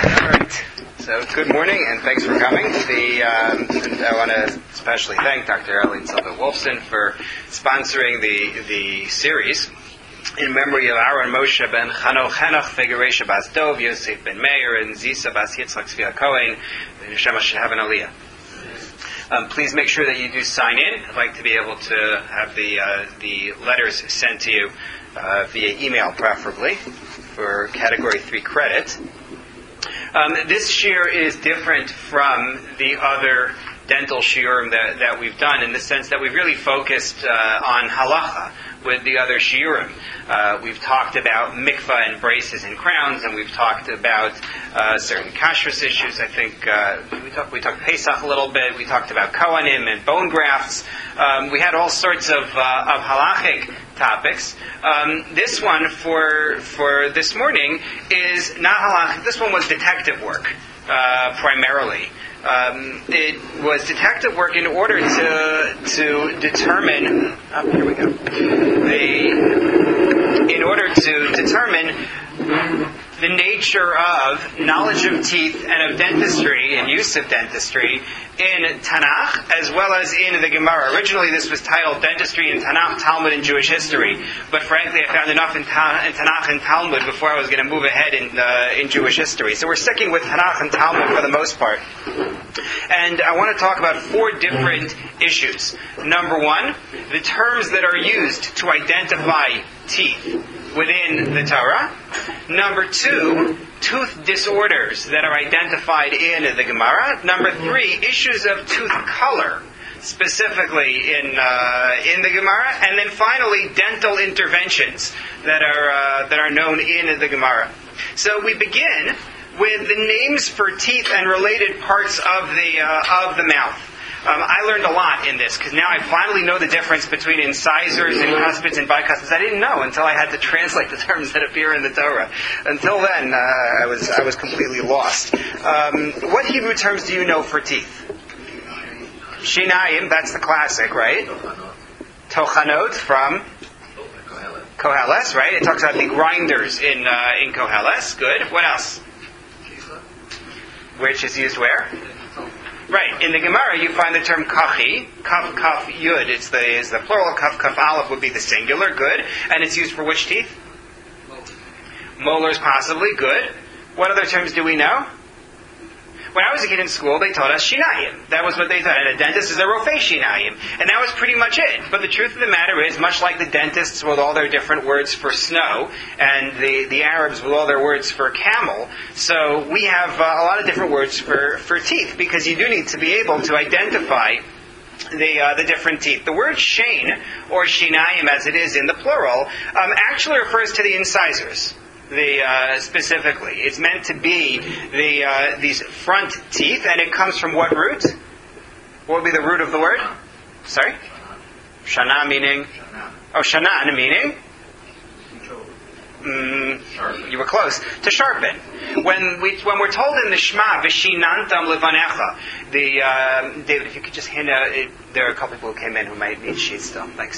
All right. So good morning and thanks for coming. And I want to especially thank Dr. Eileen Silva-Wolfson for sponsoring the series in memory of Aaron Moshe ben Chanoch Figuration Bas Dov, Yosef ben Meir, and Zisa Bas Yitzchak Tzvia Cohen. Hashem should have an aliyah. Please make sure that you do sign in. I'd like to be able to have the letters sent to you via email, preferably, for Category 3 credit. This shiur is different from the other dental shiurim that we've done in the sense that we've really focused on halacha with the other shiurim. We've talked about mikvah and braces and crowns, and we've talked about certain kashrus issues. I think we talked Pesach a little bit. We talked about kohanim and bone grafts. We had all sorts of halachic topics. This one for this morning is not halachic. This one was detective work primarily. It was detective work in order to determine. Here we go. In order to determine the nature of knowledge of teeth and of dentistry and use of dentistry in Tanakh as well as in the Gemara. Originally this was titled Dentistry in Tanakh, Talmud, and Jewish History. But frankly I found enough in Tanakh and Talmud before I was going to move ahead in Jewish history. So we're sticking with Tanakh and Talmud for the most part. And I want to talk about 4 different issues. Number 1, the terms that are used to identify teeth within the Torah. Number 2, tooth disorders that are identified in the Gemara. Number 3, issues of tooth color, specifically in the Gemara. And then finally, dental interventions that are known in the Gemara. So we begin with the names for teeth and related parts of the mouth. I learned a lot in this because now I finally know the difference between incisors and cuspids and bicuspids. I didn't know until I had to translate the terms that appear in the Torah. Until then, I was completely lost. What Hebrew terms do you know for teeth? Shinayim, that's the classic, right? Tochanot from Koheles, right? It talks about the grinders in Koheles. Good. What else? Which is used where? Right. In the Gemara, you find the term kachi, kaf kaf yud. It's the plural. Kaf kaf aleph would be the singular. Good. And it's used for which teeth? Molars, possibly. Good. What other terms do we know? When I was a kid in school, they taught us shinayim. That was what they taught. And a dentist is a rofei shinayim. And that was pretty much it. But the truth of the matter is, much like the dentists with all their different words for snow, and the Arabs with all their words for camel, so we have a lot of different words for teeth, because you do need to be able to identify the different teeth. The word shein, or shinayim as it is in the plural, actually refers to the incisors. Specifically, it's meant to be these front teeth, and it comes from what root? What would be the root of the word? Sorry? Shana meaning? Oh, shanan meaning? You were close. To sharpen. When we're told in the Shema, V'shinantam levanecha, David, if you could just hand out, there are a couple people who came in who might need sheets still. Thanks.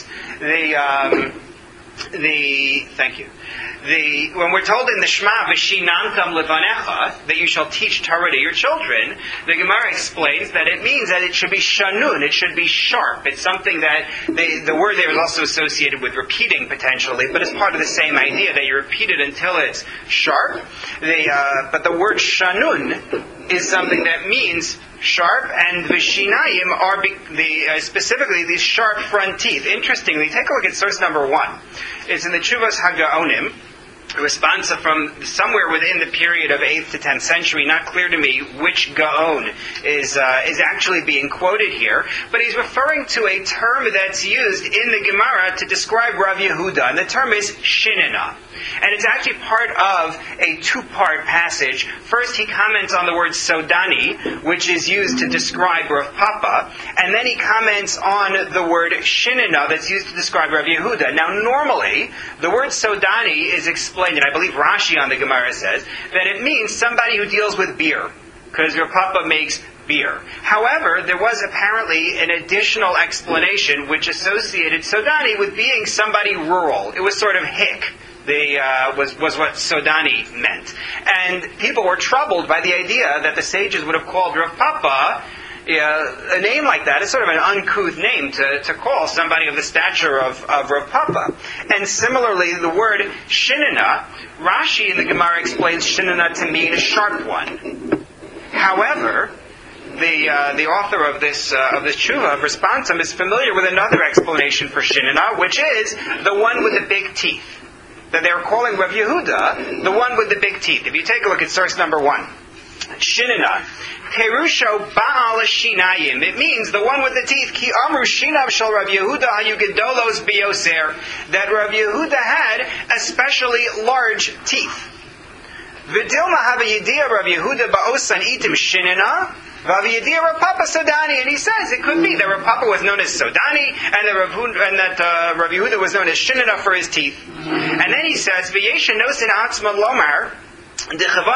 Thank you. When we're told in the Shema, V'shinantam levanecha, that you shall teach Torah to your children, the Gemara explains that it means that it should be shanun, it should be sharp. It's something that, the word there is also associated with repeating potentially, but it's part of the same idea, that you repeat it until it's sharp. But the word shanun is something that means sharp, and V'shinayim are specifically these sharp front teeth. Interestingly, take a look at source number 1. It's in the Tshuvos HaGaonim, a response from somewhere within the period of 8th to 10th century. Not clear to me which Gaon is actually being quoted here, but he's referring to a term that's used in the Gemara to describe Rav Yehuda, and the term is shinena. And it's actually part of a 2-part passage. First, he comments on the word sodani, which is used to describe Rav Papa, and then he comments on the word shinena that's used to describe Rav Yehuda. Now, normally, the word sodani is explained, and I believe Rashi on the Gemara says, that it means somebody who deals with beer, because Rav Papa makes beer. However, there was apparently an additional explanation which associated Sodani with being somebody rural. It was sort of hick. was what Sodani meant. And people were troubled by the idea that the sages would have called Rav Papa a name like that. Is sort of an uncouth name to call somebody of the stature of Rav Papa. And similarly, the word Shinana, Rashi in the Gemara explains Shinana to mean a sharp one. However, the author of this tshuva of Responsum is familiar with another explanation for Shinana, which is the one with the big teeth. That they're calling Rav Yehuda the one with the big teeth. If you take a look at source number 1, Shinana, Perusho Baal Shinayim. It means the one with the teeth. Ki Amru Shinav Shal Rav Yehuda Hayugedolos Bioser. That Rav Yehuda had especially large teeth. V'dilma Hava Yediyah Rav Yehuda Ba'osan Itim Shinana. Rav Yediyah Rav Papa Sodani, and he says it could be that Rav Papa was known as Sodani, and that Rav Yehuda was known as Shinana for his teeth. And then he says, V'yesha Nosin Atzma Lomar, some suggest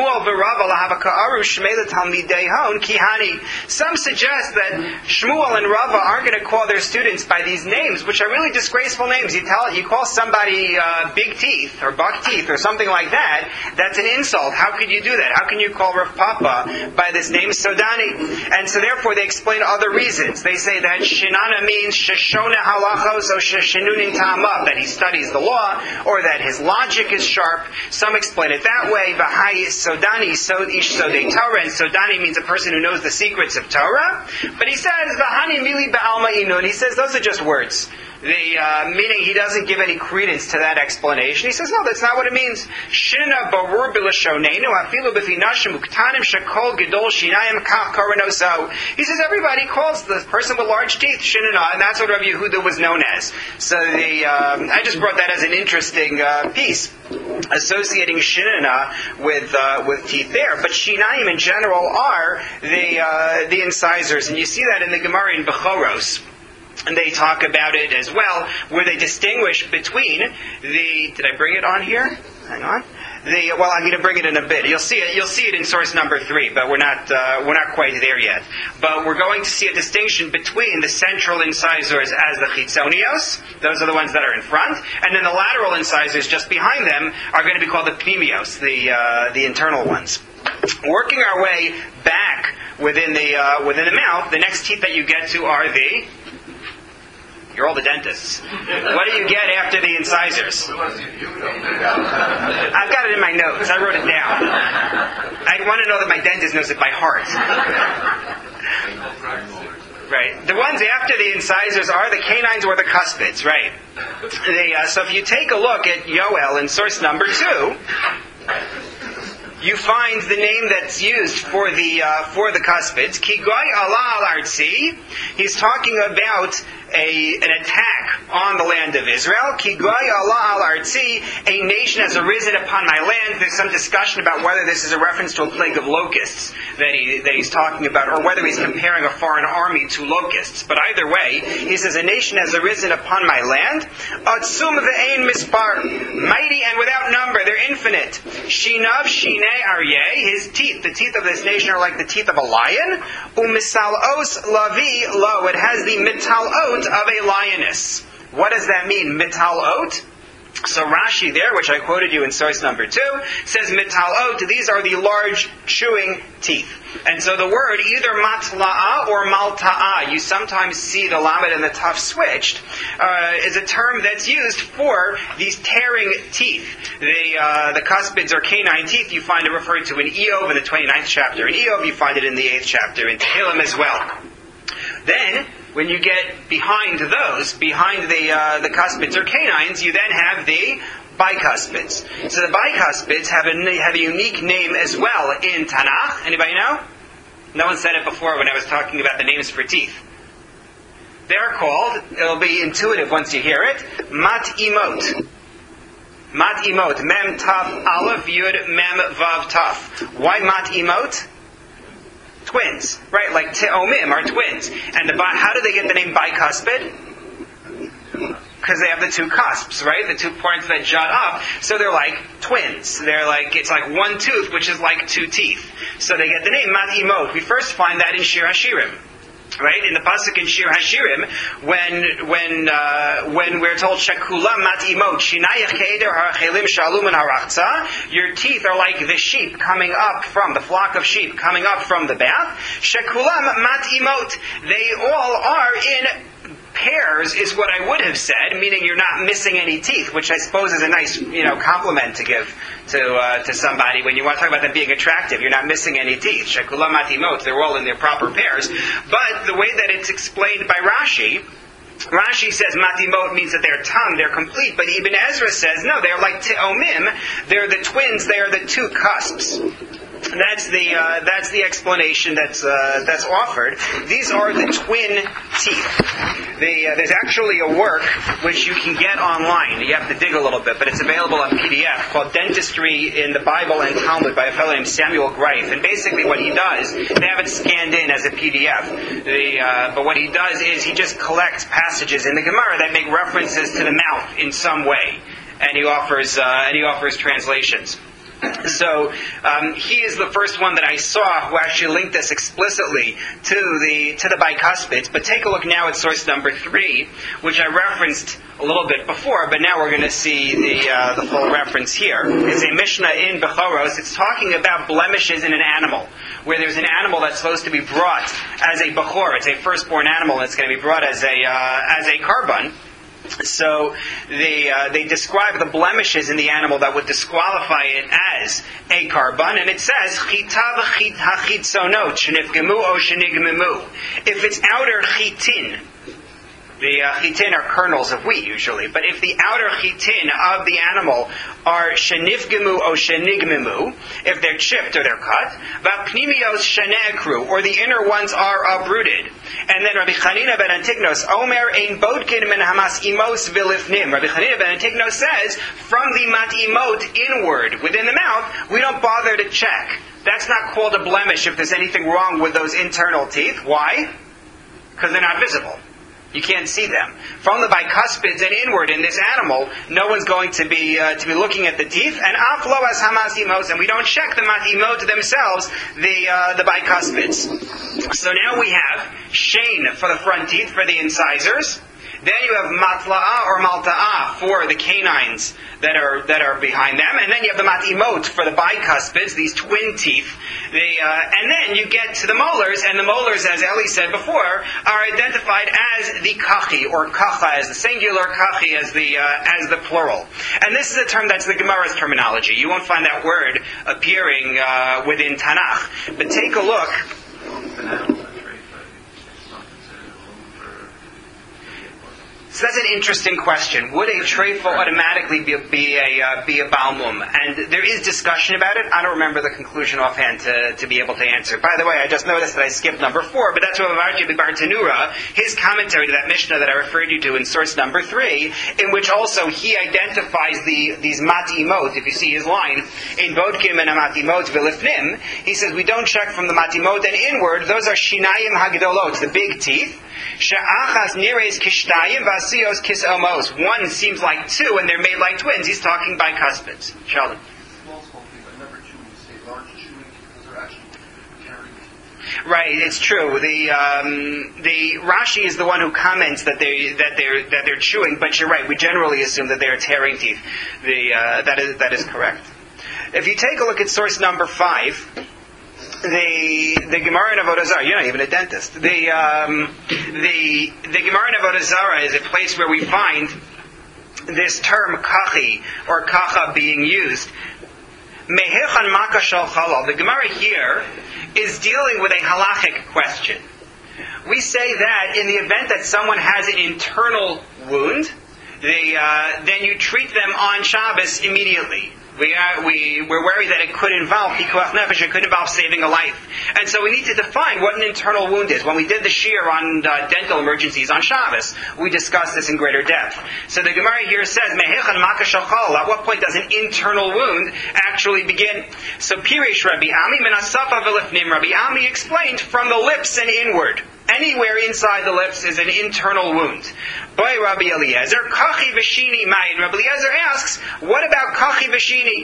that Shmuel and Rava aren't going to call their students by these names, which are really disgraceful names. You call somebody big teeth or buck teeth or something like that, that's an insult. How could you do that? How can you call Rav Papa by this name Sodani? And so therefore they explain other reasons. They say that Shinana means Sheshona halachos or Sheshenunin ta'amav, that he studies the law, or that his logic is sharp. Some explain it that way. V'hai Sodani, Ish Sodei Torah, and Sodani means a person who knows the secrets of Torah. But he says, V'hani Mili Ba'alma Inun, he says those are just words. Meaning he doesn't give any credence to that explanation. He says, no, that's not what it means. Shina barur b'lashonenu afilu b'finashim uktanim shakol gedol shinayim kach karanosau. He says everybody calls the person with large teeth Shinana, and that's what Rabbi Yehuda was known as. So I just brought that as an interesting piece, associating Shinana with teeth there. But Shinayim in general are the incisors, and you see that in the Gemara in Bechoros. And they talk about it as well, where they distinguish between did I bring it on here? Hang on. I'm going to bring it in a bit. You'll see it in source number 3, but we're not quite there yet. But we're going to see a distinction between the central incisors as the chitzonios, those are the ones that are in front, and then the lateral incisors just behind them are going to be called the pneumios, the internal ones. Working our way back within the mouth, the next teeth that you get to are you're all the dentists. What do you get after the incisors? I've got it in my notes. I wrote it down. I want to know that my dentist knows it by heart. Right. The ones after the incisors are the canines or the cuspids. Right. So if you take a look at Yoel in source number 2, you find the name that's used for the cuspids. Ki goy ala al artzi. He's talking about an attack on the land of Israel. Ki goy ala al artzi. A nation has arisen upon my land. There's some discussion about whether this is a reference to a plague of locusts that he's talking about, or whether he's comparing a foreign army to locusts. But either way, he says a nation has arisen upon my land. Atzum ve'ein mispar. Mighty and without number. They're infinite. Shinav shine aryeh. His teeth, the teeth of this nation, are like the teeth of a lion. Umisal'os lavi lo. It has the mital'ot of a lioness. What does that mean, mital'ot? So Rashi there, which I quoted you in source number 2, says mital'ot, these are the large chewing teeth. And so the word either matla'a or malta'a, you sometimes see the lamed and the taf switched, is a term that's used for these tearing teeth. The cuspids or canine teeth, you find it referred to in Eov in the 29th chapter. In Eov, you find it in the 8th chapter, in Tehillim as well. Then, when you get behind the cuspids or canines, you then have the bicuspids. So the bicuspids have a unique name as well in Tanakh. Anybody know? No one said it before when I was talking about the names for teeth. They're called, it'll be intuitive once you hear it, mat imot. Mat imot. Mem taf aleph yud mem vav taf. Why mat imot? Twins, right? Like te'omim are twins. And how do they get the name bicuspid? Because they have the two cusps, right? The 2 points that jut up. So they're like twins. It's like one tooth, which is like 2 teeth. So they get the name Mat Imot. We first find that in Shir Hashirim. Right, in the pasuk in Shir Hashirim, when we're told Shekula matimot shinayach ke'eder ha'chelim shalum and harachza, your teeth are like the sheep coming up from the flock of sheep coming up from the bath. Shekulam matimot, they all are in pairs, is what I would have said, meaning you're not missing any teeth, which I suppose is a nice, compliment to give to somebody when you want to talk about them being attractive. You're not missing any teeth. Shekulam matimot, they're all in their proper pairs. But the way that it's explained by Rashi says matimot means that they're tam, they're complete, but Ibn Ezra says, no, they're like te'omim, they're the twins, they are the two cusps. That's the explanation that's offered. These are the twin teeth. There's actually a work which you can get online. You have to dig a little bit, but it's available on PDF called Dentistry in the Bible and Talmud by a fellow named Samuel Greif. And basically what he does, they have it scanned in as a PDF. But what he does is he just collects passages in the Gemara that make references to the mouth in some way, and he offers translations. So he is the first one that I saw who actually linked this explicitly to the bicuspids. But take a look now at source number 3, which I referenced a little bit before, but now we're going to see the full reference here. It's a Mishnah in Bechoros. It's talking about blemishes in an animal, where there's an animal that's supposed to be brought as a Bechor. It's a firstborn animal, and it's going to be brought as a korban. So they describe the blemishes in the animal that would disqualify it as a korban, and it says chitav hachitzonot shenifgemu o shenigmemu. If it's outer chitin, the chitin are kernels of wheat usually, but if the outer chitin of the animal are shenifgemu o shenigmemu, if they're chipped or they're cut, vapnimios shenekru, or the inner ones are uprooted. And then Rabbi Chanina ben Antignos, Omer ein bodkin min hamas imos vilifnim. Rabbi Chanina ben Antignos says, from the matimot inward, within the mouth, we don't bother to check. That's not called a blemish if there's anything wrong with those internal teeth. Why? Because they're not visible. You can't see them. From the bicuspids and inward in this animal, no one's going to be looking at the teeth. And aflo as hamasimos, and we don't check the matimot themselves, the bicuspids. So now we have shein for the front teeth, for the incisors. Then you have matla'ah or malta'ah for the canines that are behind them, and then you have the matimot for the bicuspids, these twin teeth. And then you get to the molars, and the molars, as Eli said before, are identified as the kachi or kacha, as the singular, kachi as the plural. And this is a term that's the Gemara's terminology. You won't find that word appearing within Tanakh. But take a look. So that's an interesting question. Would a treifel automatically be a balmum? And there is discussion about it. I don't remember the conclusion offhand to be able to answer. By the way, I just noticed that I skipped number 4, but that's what Amarti Bar Tanura, his commentary to that Mishnah that I referred you to in source number 3, in which also he identifies these matimot. If you see his line, in bodkim and matimot vilifnim, he says we don't check from the matimot and inward. Those are shinayim hagdolot, the big teeth. She'achas nires kishtayim vasios kisomos. One seems like two, and they're made like twins. He's talking bicuspids. Sheldon. Small thing, but never chewing. Say large chewing because they're actually carrying. Right, it's true. The Rashi is the one who comments that they're chewing, but you're right. We generally assume that they're tearing teeth. That is correct. If you take a look at source number 5. The Gemara in Avodah Zarah, you're not even a dentist. The Gemara in Avodah Zarah is a place where we find this term kachi or kacha being used. Mehechan makashal chalal. The Gemara here is dealing with a halachic question. We say that in the event that someone has an internal wound, then you treat them on Shabbos immediately. We're worried that it could involve pikuach nefesh, it could involve saving a life. And so we need to define what an internal wound is. When we did the shiur on dental emergencies on Shabbos, we discussed this in greater depth. So the Gemara here says, Mehechan makashachal, at what point does an internal wound actually begin? So Pirish Rabbi Ami, Menasafa Vilifnim, Rabbi Ami explained from the lips and inward. Anywhere inside the lips is an internal wound. By Rabbi Eliezer, kachi v'shini mayin. Rabbi Eliezer asks, what about kachi v'shini?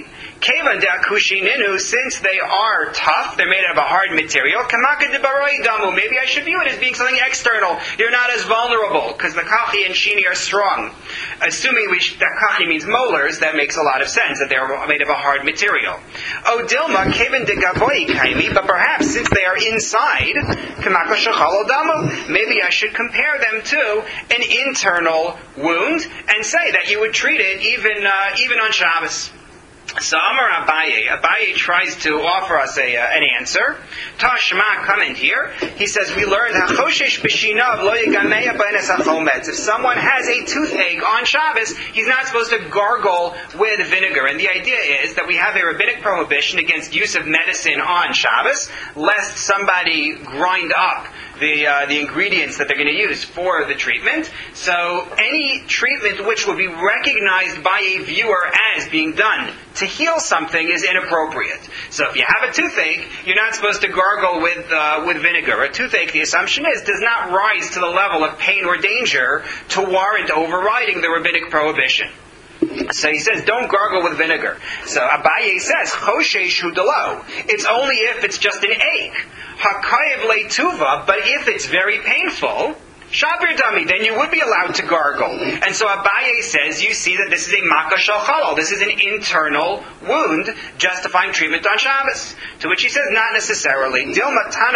Kevan de akushi ninu, since they are tough, they're made out of a hard material. Kamaka de baroi damu, maybe I should view it as being something external. You're not as vulnerable, because the kachi and shini are strong. Assuming that kachi means molars, that makes a lot of sense, that they're made of a hard material. O dilma, kevan de gavoi kaimi, but perhaps since they are inside, kamaka shachalo damu, maybe I should compare them to an internal wound, and say that you would treat it even on Shabbos. So Amar Abaye tries to offer us an answer. Tashma, comment here. He says, we learned if someone has a toothache on Shabbos, he's not supposed to gargle with vinegar. And the idea is that we have a rabbinic prohibition against use of medicine on Shabbos, lest somebody grind up the ingredients that they're going to use for the treatment. So any treatment which would be recognized by a viewer as being done to heal something is inappropriate. So if you have a toothache, you're not supposed to gargle with vinegar. A toothache, the assumption is, does not rise to the level of pain or danger to warrant overriding the rabbinic prohibition. So he says, don't gargle with vinegar. So Abaye says, Choshesh hu delo. It's only if it's just an ache. Hakayev leituva, but if it's very painful, Shabir Dami, then you would be allowed to gargle. And so Abaye says, you see that this is a Makkah Shal Chalal. This is an internal wound justifying treatment on Shabbos. To which he says, not necessarily. Maybe the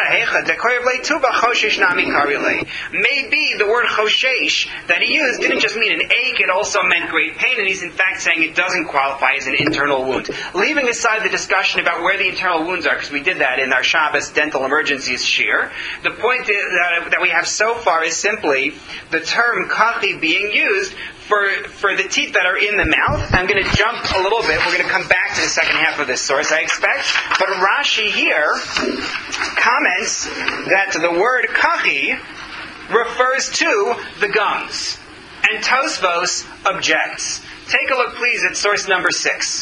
word Choshesh that he used didn't just mean an ache, it also meant great pain, and he's in fact saying it doesn't qualify as an internal wound. Leaving aside the discussion about where the internal wounds are, because we did that in our Shabbos Dental Emergencies Shir, the point that we have so far is simply the term kachi being used for the teeth that are in the mouth. I'm going to jump a little bit. We're going to come back to the second half of this source, I expect. But Rashi here comments that the word kachi refers to the gums. And Tosfos objects. Take a look, please, at source number 6.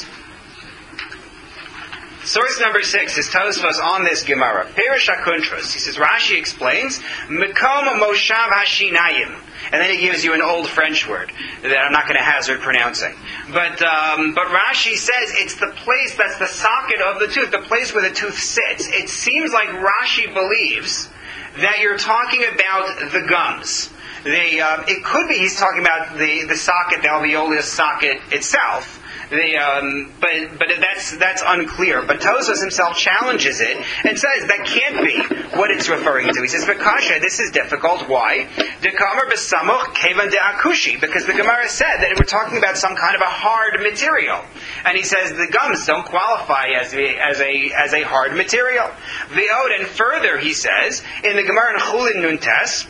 Source number 6 is Tosfos on this Gemara. Perish HaKuntros. He says, Rashi explains, Mekom Moshav HaShinayim. And then he gives you an old French word that I'm not going to hazard pronouncing. But Rashi says it's the place that's the socket of the tooth, the place where the tooth sits. It seems like Rashi believes that you're talking about the gums. It could be he's talking about the socket, the alveolus socket itself. But that's unclear. But Tosfos himself challenges it and says that can't be what it's referring to. He says, "V'kasha, this is difficult. Why? Dekamar b'samuch kevan de'akushi, because the Gemara said that we're talking about some kind of a hard material, and he says the gums don't qualify as a hard material. V'od, and further, he says in the Gemara in Chulin Nuntes.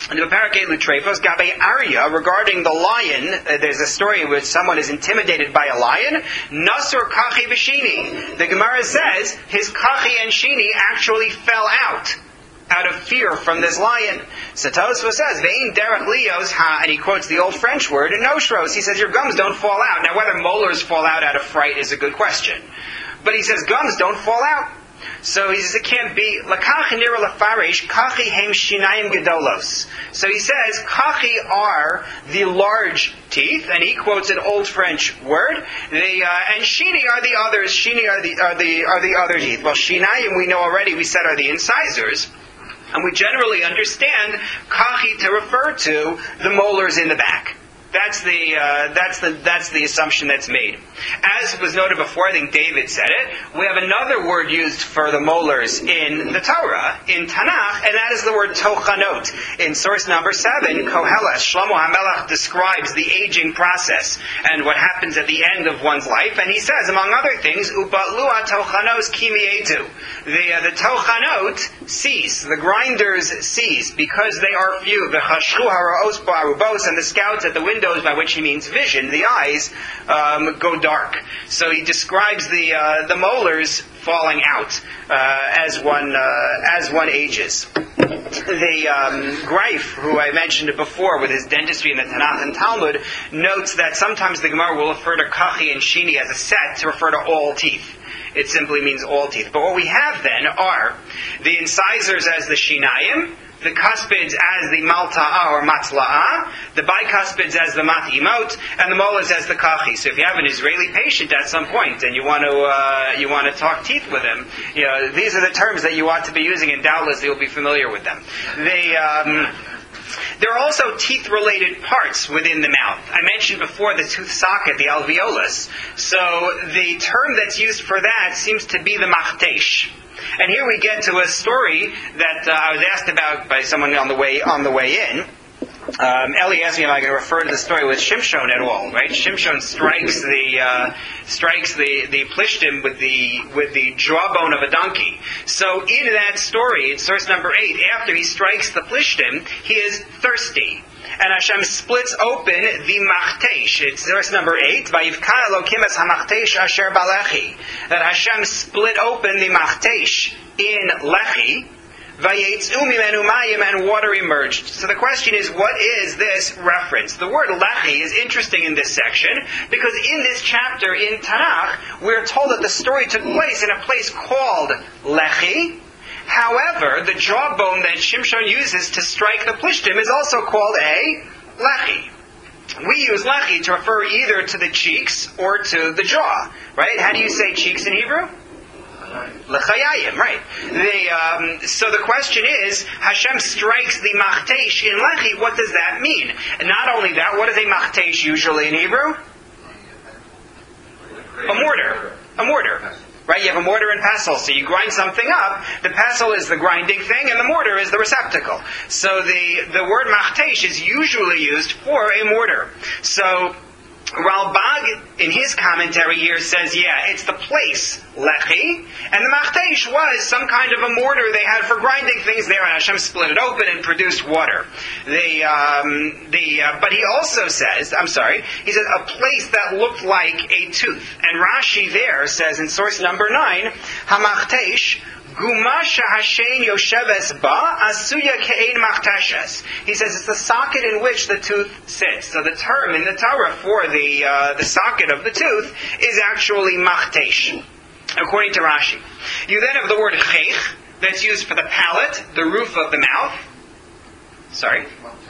Regarding the lion, there's a story where someone is intimidated by a lion. Nasur kachi v'shini. The Gemara says his kachi and shini actually fell out of fear from this lion. So Tosfos says, Ve'in derech lios ha, and he quotes the old French word, noshros. He says your gums don't fall out. Now whether molars fall out of fright is a good question. But he says gums don't fall out. So he says it can't be. Lakach nira lafarish kachi hem shinayim gedolos. So he says kachi are the large teeth, and he quotes an old French word. And shini are the others. Shini are the other teeth. Well, shinayim we know already. We said are the incisors, and we generally understand kachi to refer to the molars in the back. That's the assumption that's made. As was noted before, I think David said it, we have another word used for the molars in the Torah, in Tanakh, and that is the word tochanot. In source number 7, Koheles, Shlomo HaMelech describes the aging process and what happens at the end of one's life, and he says, among other things, Ubalua tochanos kimietu. The tochanot cease, the grinders cease, because they are few. The chashchu haraos ba'arubos, and the scouts at the windows, by which he means vision, the eyes, go dark. So he describes the molars falling out as one ages. The Greif, who I mentioned before with his dentistry in the Tanakh and Talmud, notes that sometimes the Gemara will refer to kachi and shini as a set to refer to all teeth. It simply means all teeth. But what we have then are the incisors as the shinayim, the cuspids as the malta'a or matzla'a, the bicuspids as the matimot, and the molars as the kachi. So if you have an Israeli patient at some point and you want to talk teeth with him, these are the terms that you ought to be using, and doubtless you'll be familiar with them. There are also teeth-related parts within the mouth. I mentioned before the tooth socket, the alveolus. So the term that's used for that seems to be the machtesh. And here we get to a story that I was asked about by someone on the way in. Eli asked me if I can refer to the story with Shimshon at all. Right? Shimshon strikes the plishtim with the jawbone of a donkey. So in that story, in source number 8, after he strikes the plishtim, he is thirsty. And Hashem splits open the machtesh. It's verse number 8. Vayivkan Elokim es hamachtesh asher balechi. That Hashem split open the machtesh in lechi. Vayetzu mimenu mayim, and water emerged. So the question is, what is this reference? The word lechi is interesting in this section because in this chapter in Tanakh, we're told that the story took place in a place called Lechi. However, the jawbone that Shimshon uses to strike the plishtim is also called a lechi. We use lechi to refer either to the cheeks or to the jaw. Right? How do you say cheeks in Hebrew? Lechayayim, right. So the question is, Hashem strikes the machtesh in lechi. What does that mean? And not only that, what is a machtesh usually in Hebrew? A mortar. A mortar. Right? You have a mortar and pestle, so you grind something up. The pestle is the grinding thing, and the mortar is the receptacle. So the word machtesh is usually used for a mortar. So Ralbag, in his commentary here, says, it's the place, lechi, and the machtesh was some kind of a mortar they had for grinding things there, and Hashem split it open and produced water. But he also says, he says, a place that looked like a tooth. And Rashi there says, in source number 9, hamachtesh, Gumasha Hashem Yosheves Ba Asuya Ke'ein Machteshes. He says it's the socket in which the tooth sits. So the term in the Torah for the socket of the tooth is actually Machtesh, according to Rashi. You then have the word Chech, that's used for the palate, the roof of the mouth. Sorry?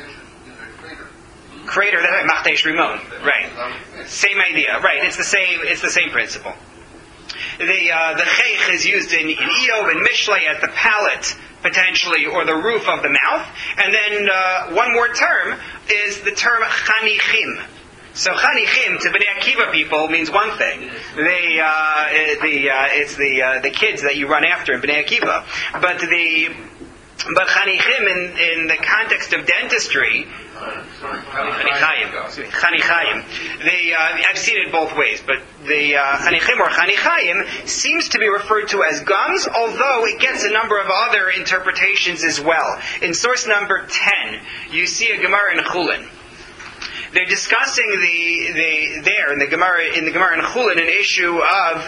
Crater, that's Machtesh Rimon. Right. Same idea. Right. It's the same principle. The chech is used in Eov and Mishlei as the palate, potentially, or the roof of the mouth. And then one more term is the term chanichim. So chanichim to Bnei Akiva people means one thing. It's the kids that you run after in Bnei Akiva. But chanichim in the context of dentistry. Chanichayim. I've seen it both ways, but the chanichim or chanichayim seems to be referred to as gums, although it gets a number of other interpretations as well. In source number 10, you see a Gemara in Chulin. They're discussing there in the Gemara in Chulin an issue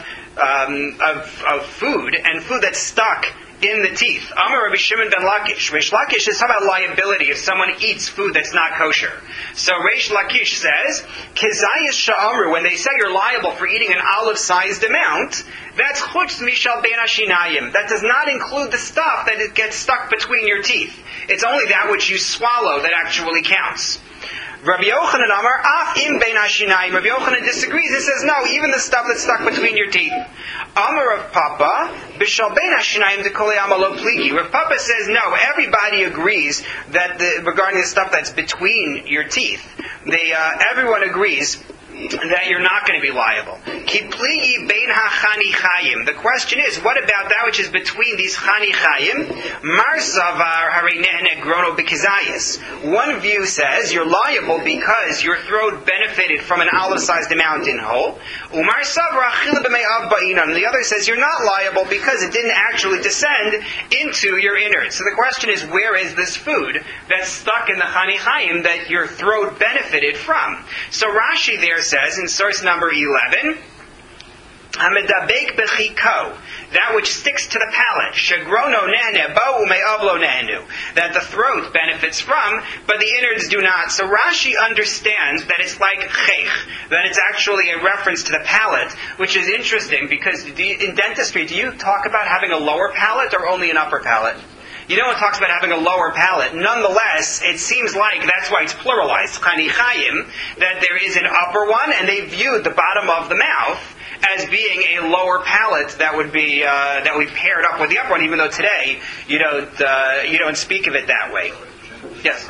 of food and food that's stuck in the teeth. Amar Rabbi Shimon ben Lakish. Reish Lakish is talking about liability if someone eats food that's not kosher. So Reish Lakish says, Kezayis sha'amru, when they say you're liable for eating an olive-sized amount, that's chutz mishal ben hashinayim. That does not include the stuff that it gets stuck between your teeth. It's only that which you swallow that actually counts. Rabbi Yochanan Amar, af im bein hashinayim. Rabbi Yochanan disagrees. He says, no, even the stuff that's stuck between your teeth. Amar of Papa, b'shal bein hashinayim dekolei amalo pligi. Rav Papa says, no, everybody agrees that regarding the stuff that's between your teeth, everyone agrees that you're not going to be liable. Ki pligi bein ha-chanichayim. The question is, what about that which is between these chanichayim? Mar savar harei nehne grono b'kizayis. One view says you're liable because your throat benefited from an olive-sized amount in whole. Umar savar achila b'mei av ba'inan. The other says you're not liable because it didn't actually descend into your innards. So the question is, where is this food that's stuck in the chanichayim that your throat benefited from? So Rashi there says in source number 11, Hamedabek bechiko, that which sticks to the palate, shegrono nehne bo ume'avlo nehnu, that the throat benefits from, but the innards do not. So Rashi understands that it's like chech, that it's actually a reference to the palate, which is interesting because in dentistry, do you talk about having a lower palate or only an upper palate? You know, it talks about having a lower palate. Nonetheless, it seems like that's why it's pluralized, chanichayim, that there is an upper one, and they viewed the bottom of the mouth as being a lower palate that would be that we paired up with the upper one, even though today you don't speak of it that way. Yes.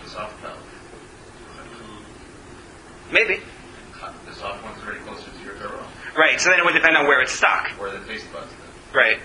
Maybe. The soft one's very closer to your throat. Right. So then it would depend on where it's stuck. Where the taste buds. Right.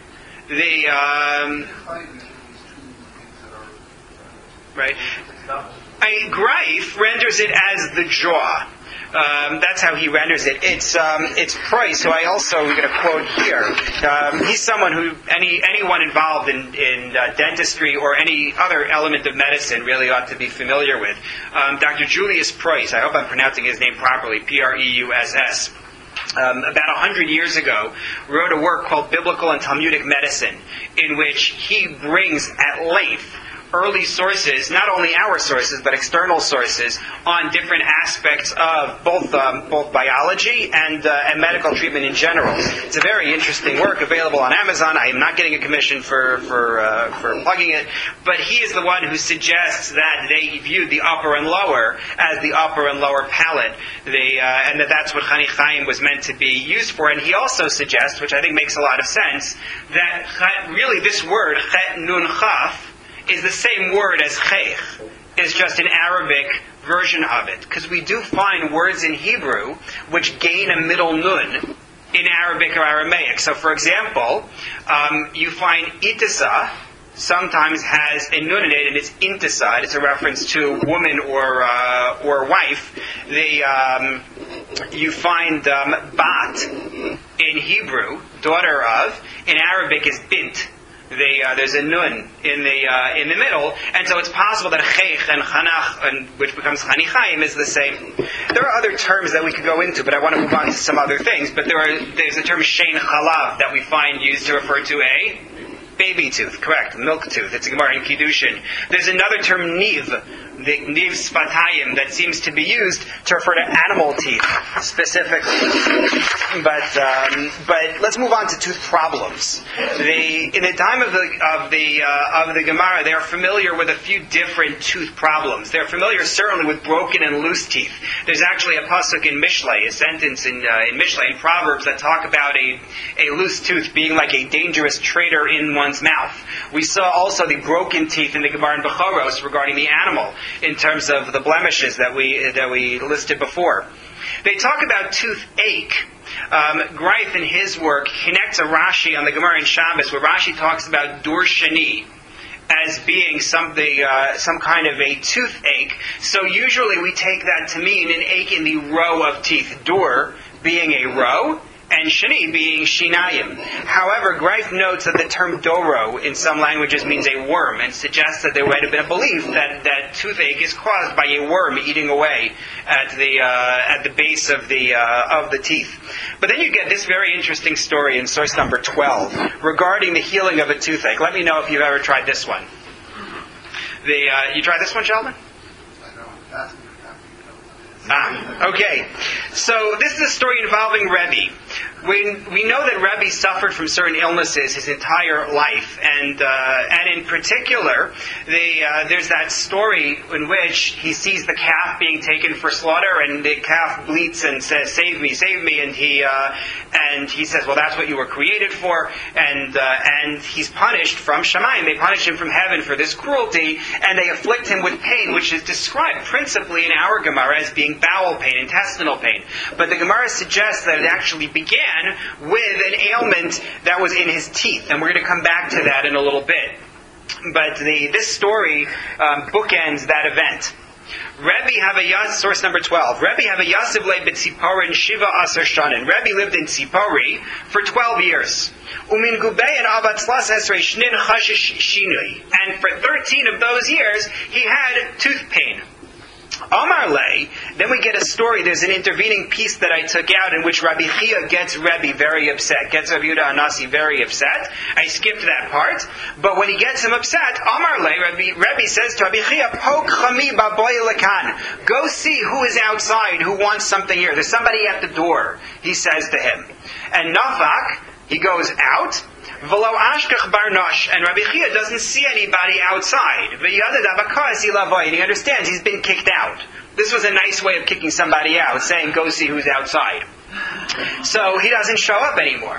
Right. Greif renders it as the jaw. That's how he renders it. It's Price, who I also am going to quote here. He's someone who anyone involved in dentistry or any other element of medicine really ought to be familiar with. Dr. Julius Price, I hope I'm pronouncing his name properly, Preuss. About 100 years ago, wrote a work called Biblical and Talmudic Medicine, in which he brings at length early sources, not only our sources, but external sources, on different aspects of both biology and medical treatment in general. It's a very interesting work, available on Amazon. I am not getting a commission for plugging it, but he is the one who suggests that they viewed the upper and lower as the upper and lower palate, and that's what Chani Chaim was meant to be used for. And he also suggests, which I think makes a lot of sense, that really this word, Chet Nun Chaf, is the same word as chech. It's just an Arabic version of it. Because we do find words in Hebrew which gain a middle nun in Arabic or Aramaic. So for example, you find itisa sometimes has a nun in it, and it's intisad. It's a reference to woman or wife. You find bat in Hebrew, daughter of, in Arabic is bint. There's a nun in the middle, and so it's possible that chech and chanach, which becomes chanichaim, is the same. There are other terms that we could go into, but I want to move on to some other things. But there's a term shein chalav that we find used to refer to a baby tooth, correct, milk tooth. It's a Gemara in Kiddushin. There's another term niv, the niv sfatayim, that seems to be used to refer to animal teeth specifically. But let's move on to tooth problems. In the time of the Gemara, they are familiar with a few different tooth problems. They're familiar certainly with broken and loose teeth. There's actually a pasuk in Mishlei, a sentence in Mishlei, in Proverbs, that talk about a loose tooth being like a dangerous traitor in one's mouth. We saw also the broken teeth in the Gemara in Bechoros regarding the animal, in terms of the blemishes that we listed before. They talk about toothache. Greif in his work connects a Rashi on the Gemara in Shabbos, where Rashi talks about dur shani as being some kind of a toothache. So usually we take that to mean an ache in the row of teeth. Dur being a row, and shani being shinayim. However, Greif notes that the term doro in some languages means a worm, and suggests that there might have been a belief that toothache is caused by a worm eating away at the base of the teeth. But then you get this very interesting story in source number 12 regarding the healing of a toothache. Let me know if you've ever tried this one. You tried this one, Sheldon? Okay. So this is a story involving Rebbe. We know that Rebbe suffered from certain illnesses his entire life, and in particular, there's that story in which he sees the calf being taken for slaughter, and the calf bleats and says, "Save me, save me!" And he says, "Well, that's what you were created for." And he's punished from Shamayim. They punish him from heaven for this cruelty, and they afflict him with pain, which is described principally in our Gemara as being bowel pain, intestinal pain. But the Gemara suggests that it actually began with an ailment that was in his teeth, and we're going to come back to that in a little bit. But this story bookends that event. Rebbe Havayas, source number 12. Rebbe Havayas lived in Tziporin Shiva Asar Shanin. Rebbe lived in Tzipori for 12 years. Umin Gubei and Avatzlas Esrei Shnin Chashish Shinui. And for 13 of those years, he had tooth pain. Amar Le, then we get a story. There's an intervening piece that I took out in which Rabbi Chia gets Rebbe very upset, gets Rabbi Yehuda Hanasi very upset. I skipped that part, but when he gets him upset, Amar Le, Rebbe says to Rabbi Chia, Pok chami baboy lekan. Go see who is outside, who wants something here. There's somebody at the door, he says to him. And Nafak, he goes out. V'lo ashkach barnosh, and Rabbi Chia doesn't see anybody outside. And he understands he's been kicked out. This was a nice way of kicking somebody out, saying, go see who's outside. So he doesn't show up anymore.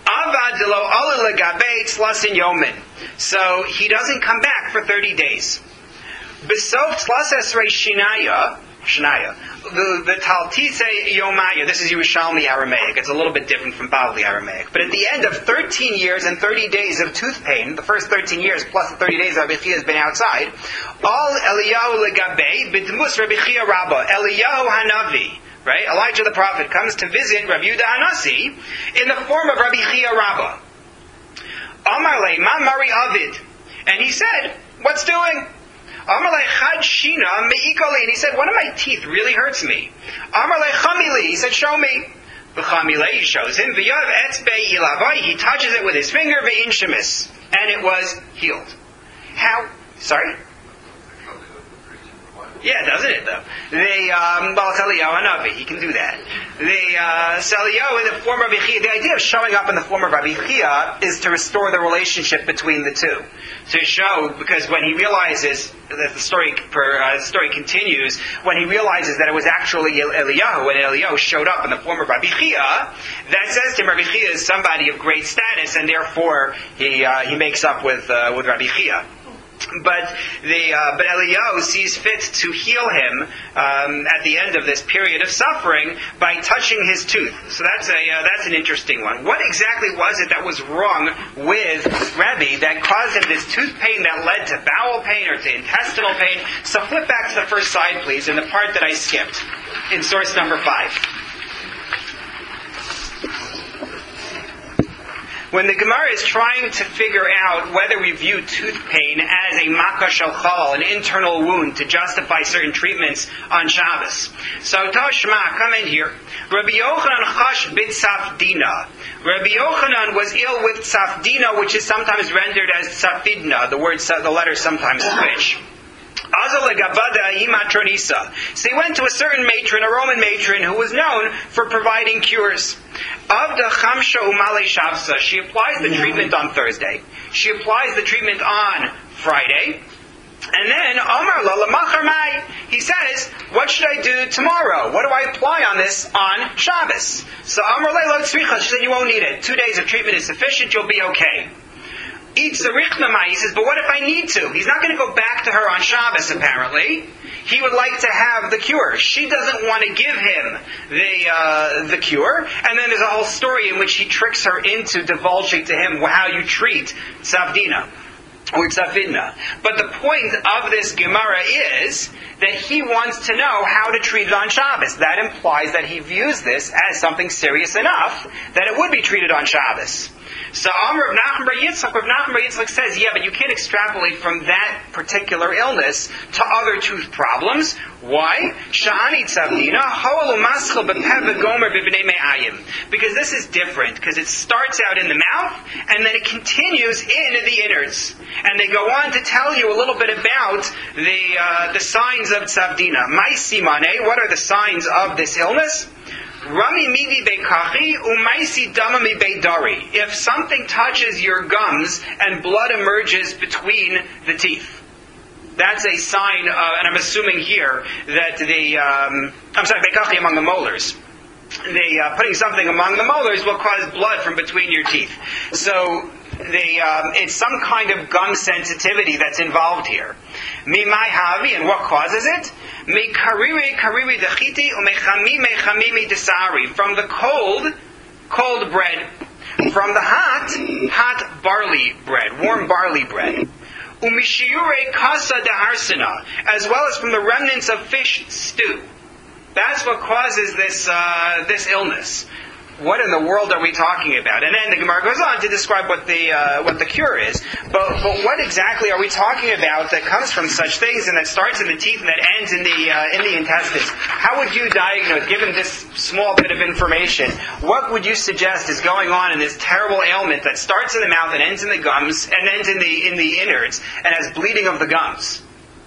So he doesn't come back for 30 days. The Taltise Yomaya, this is Yerushalmi Aramaic. It's a little bit different from Bavli Aramaic. But at the end of 13 years and 30 days of tooth pain, the first 13 years plus the 30 days Rabbi Chia has been outside, all Eliyahu Legabe B'dmus Rabbi Chia Rabba, Eliyahu Hanavi, right? Elijah the prophet comes to visit Rabbi Yehuda Hanasi in the form of Rabbi Chia Rabba. Amar le ma mari avid, and he said, "What's doing?" Amar le chad shina meikali, and he said, "One of my teeth really hurts me." Amar le chamili, he said, "Show me." V'chamile, he shows him. V'yav etzbei ilavai, he touches it with his finger. Ve'inshemis, and it was healed. How? Sorry. Yeah, doesn't it though? Well, it's Eliyahu Hanavi. He can do that. Eliyahu in the form of Rabbi Chia. The idea of showing up in the form of Rabbi Chia is to restore the relationship between the two. To show, because when he realizes that the story continues, when he realizes that it was actually Eliyahu, when Eliyahu showed up in the form of Rabbi Chia, that says to him Rabbi Chia is somebody of great status, and therefore he makes up with Rabbi Chia. But Eliyahu sees fit to heal him at the end of this period of suffering by touching his tooth. So that's an interesting one. What exactly was it that was wrong with Rebbe that caused him this tooth pain that led to bowel pain or to intestinal pain? So flip back to the first slide, please, in the part that I skipped, in source number 5. When the Gemara is trying to figure out whether we view tooth pain as a makkah shel chol, an internal wound to justify certain treatments on Shabbos. So Toshma, come in here. Rabbi Yochanan chash bit safdina. Rabbi Yochanan was ill with safdina, which is sometimes rendered as safidna. The letters sometimes switch. So he went to a certain matron, a Roman matron, who was known for providing cures. She applies the treatment on Thursday. She applies the treatment on Friday. And then, he says, what should I do tomorrow? What do I apply on this on Shabbos? So she said, you won't need it. 2 days of treatment is sufficient, you'll be okay. He says, but what if I need to? He's not going to go back to her on Shabbos, apparently. He would like to have the cure. She doesn't want to give him the cure. And then there's a whole story in which he tricks her into divulging to him how you treat Savdina. Or Tzafidna. But the point of this Gemara is that he wants to know how to treat it on Shabbos. That implies that he views this as something serious enough that it would be treated on Shabbos. So Rav Nachman bar Yitzchak says, yeah, but you can't extrapolate from that particular illness to other tooth problems. Why? Because this is different, because it starts out in the mouth, and then it continues in the innards. And they go on to tell you a little bit about the signs of tzavdina. What are the signs of this illness? Rami mivi bekachi umaisi dama mi beidari. If something touches your gums and blood emerges between the teeth, that's a sign, and I'm assuming here that bekachi among the molars. Putting something among the molars will cause blood from between your teeth. So it's some kind of gum sensitivity that's involved here. Mimai havi, and what causes it? Me kariri dechiti umechamimi chamimi desari. From the cold bread. From the hot barley bread, warm barley bread. Umishiure kasa deharsana, as well as from the remnants of fish stew. That's what causes this illness. What in the world are we talking about? And then the Gemara goes on to describe what the cure is. But what exactly are we talking about that comes from such things and that starts in the teeth and that ends in the intestines? How would you diagnose, given this small bit of information, what would you suggest is going on in this terrible ailment that starts in the mouth and ends in the gums and ends in the innards and has bleeding of the gums?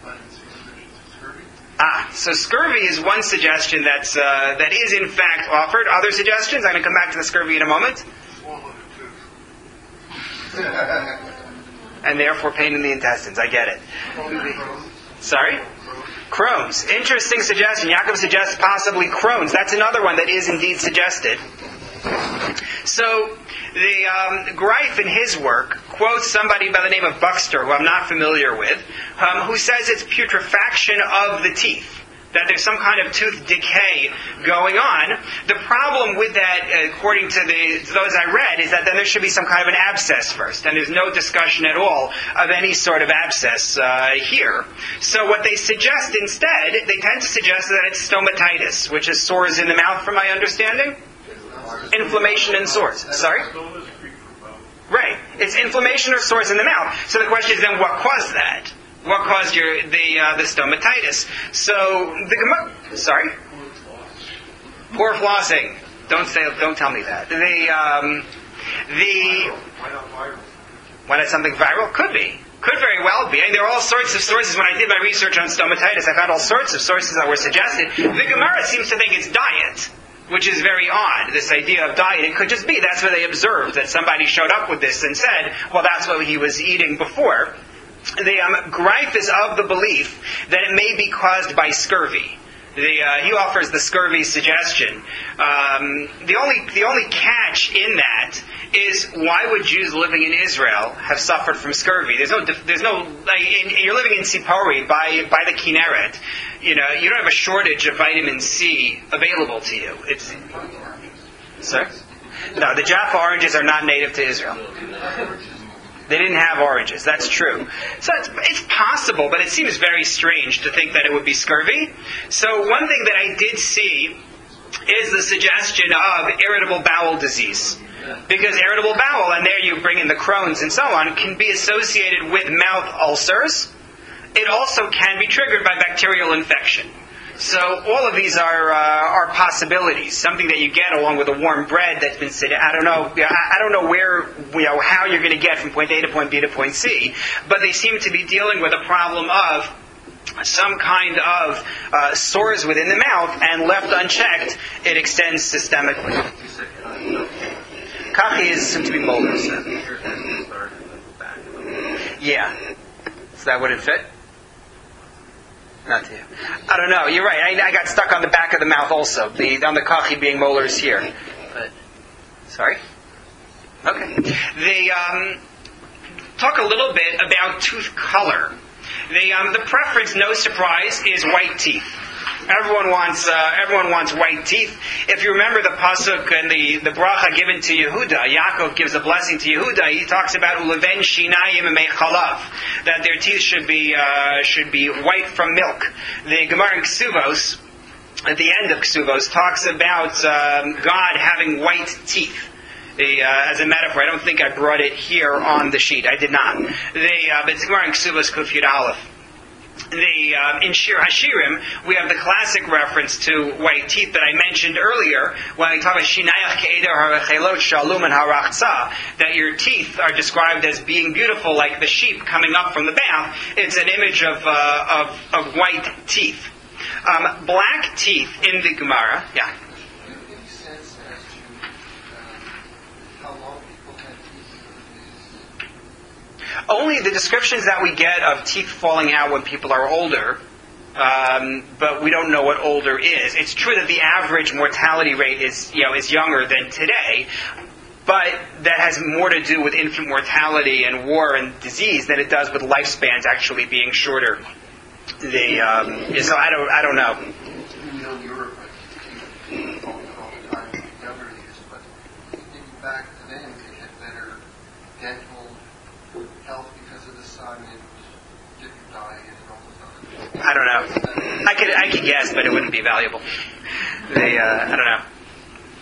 So scurvy is one suggestion that is in fact offered. Other suggestions? I'm going to come back to the scurvy in a moment. And therefore pain in the intestines. I get it. Sorry? Crohn's. Interesting suggestion. Yaakov suggests possibly Crohn's. That's another one that is indeed suggested. So the Greif in his work quotes somebody by the name of Buxter, who I'm not familiar with, who says it's putrefaction of the teeth, that there's some kind of tooth decay going on. The problem with that, according to those I read, is that then there should be some kind of an abscess first, and there's no discussion at all of any sort of abscess here. So what they suggest instead, they tend to suggest that it's stomatitis, which is sores in the mouth, from my understanding. Inflammation and sores. Sorry? Right. It's inflammation or sores in the mouth. So the question is then, what caused that? What caused the stomatitis? So the Gemara. Sorry. Poor flossing. Don't tell me that. Why not something viral? Could be. Could very well be. And there are all sorts of sources. When I did my research on stomatitis, I found all sorts of sources that were suggested. The Gemara seems to think it's diet, which is very odd, this idea of diet. It could just be that's where they observed that somebody showed up with this and said, well, that's what he was eating before. The Greif is of the belief that it may be caused by scurvy. He offers the scurvy suggestion. The only catch in that is, why would Jews living in Israel have suffered from scurvy? There's no you're living in Sipori by the Kinneret. You don't have a shortage of vitamin C available to you. Sir? No, the Jaffa oranges are not native to Israel. They didn't have oranges. That's true. So it's possible, but it seems very strange to think that it would be scurvy. So one thing that I did see is the suggestion of irritable bowel disease. Because irritable bowel, and there you bring in the Crohn's and so on, can be associated with mouth ulcers. It also can be triggered by bacterial infection. So all of these are possibilities. Something that you get along with a warm bread that's been sitting. I don't know where, how you're going to get from point A to point B to point C. But they seem to be dealing with a problem of some kind of sores within the mouth, and left unchecked, it extends systemically. Kachi is seems to be molars. Yeah. So that wouldn't fit? Not to you. I don't know. You're right. I got stuck on the back of the mouth also. On the kachi being molars here. But, sorry? Okay. They talk a little bit about tooth color. The preference, no surprise, is white teeth. Everyone wants white teeth. If you remember the pasuk and the bracha given to Yehuda, Yaakov gives a blessing to Yehuda. He talks about uleven shinayim mechalav, that their teeth should be white from milk. The Gemara in Ksuvos, at the end of Ksuvos, talks about God having white teeth. As a metaphor, I don't think I brought it here on the sheet. I did not. But it's Gemara in Ksuvos Kuf Yud Aleph. In Shir Hashirim, we have the classic reference to white teeth that I mentioned earlier when we talk about Shinayach Ke'eder HaRechelot Shalum and HaRachza, that your teeth are described as being beautiful like the sheep coming up from the mouth. It's an image of white teeth. Black teeth in the Gemara, yeah. Only the descriptions that we get of teeth falling out when people are older, but we don't know what older is. It's true that the average mortality rate is younger than today, but that has more to do with infant mortality and war and disease than it does with lifespans actually being shorter. So I don't know. Europe, all the time, younger years, but back then they had better dental health because of the sun and different diet and all the time. I don't know. I could guess, but it wouldn't be valuable. I don't know.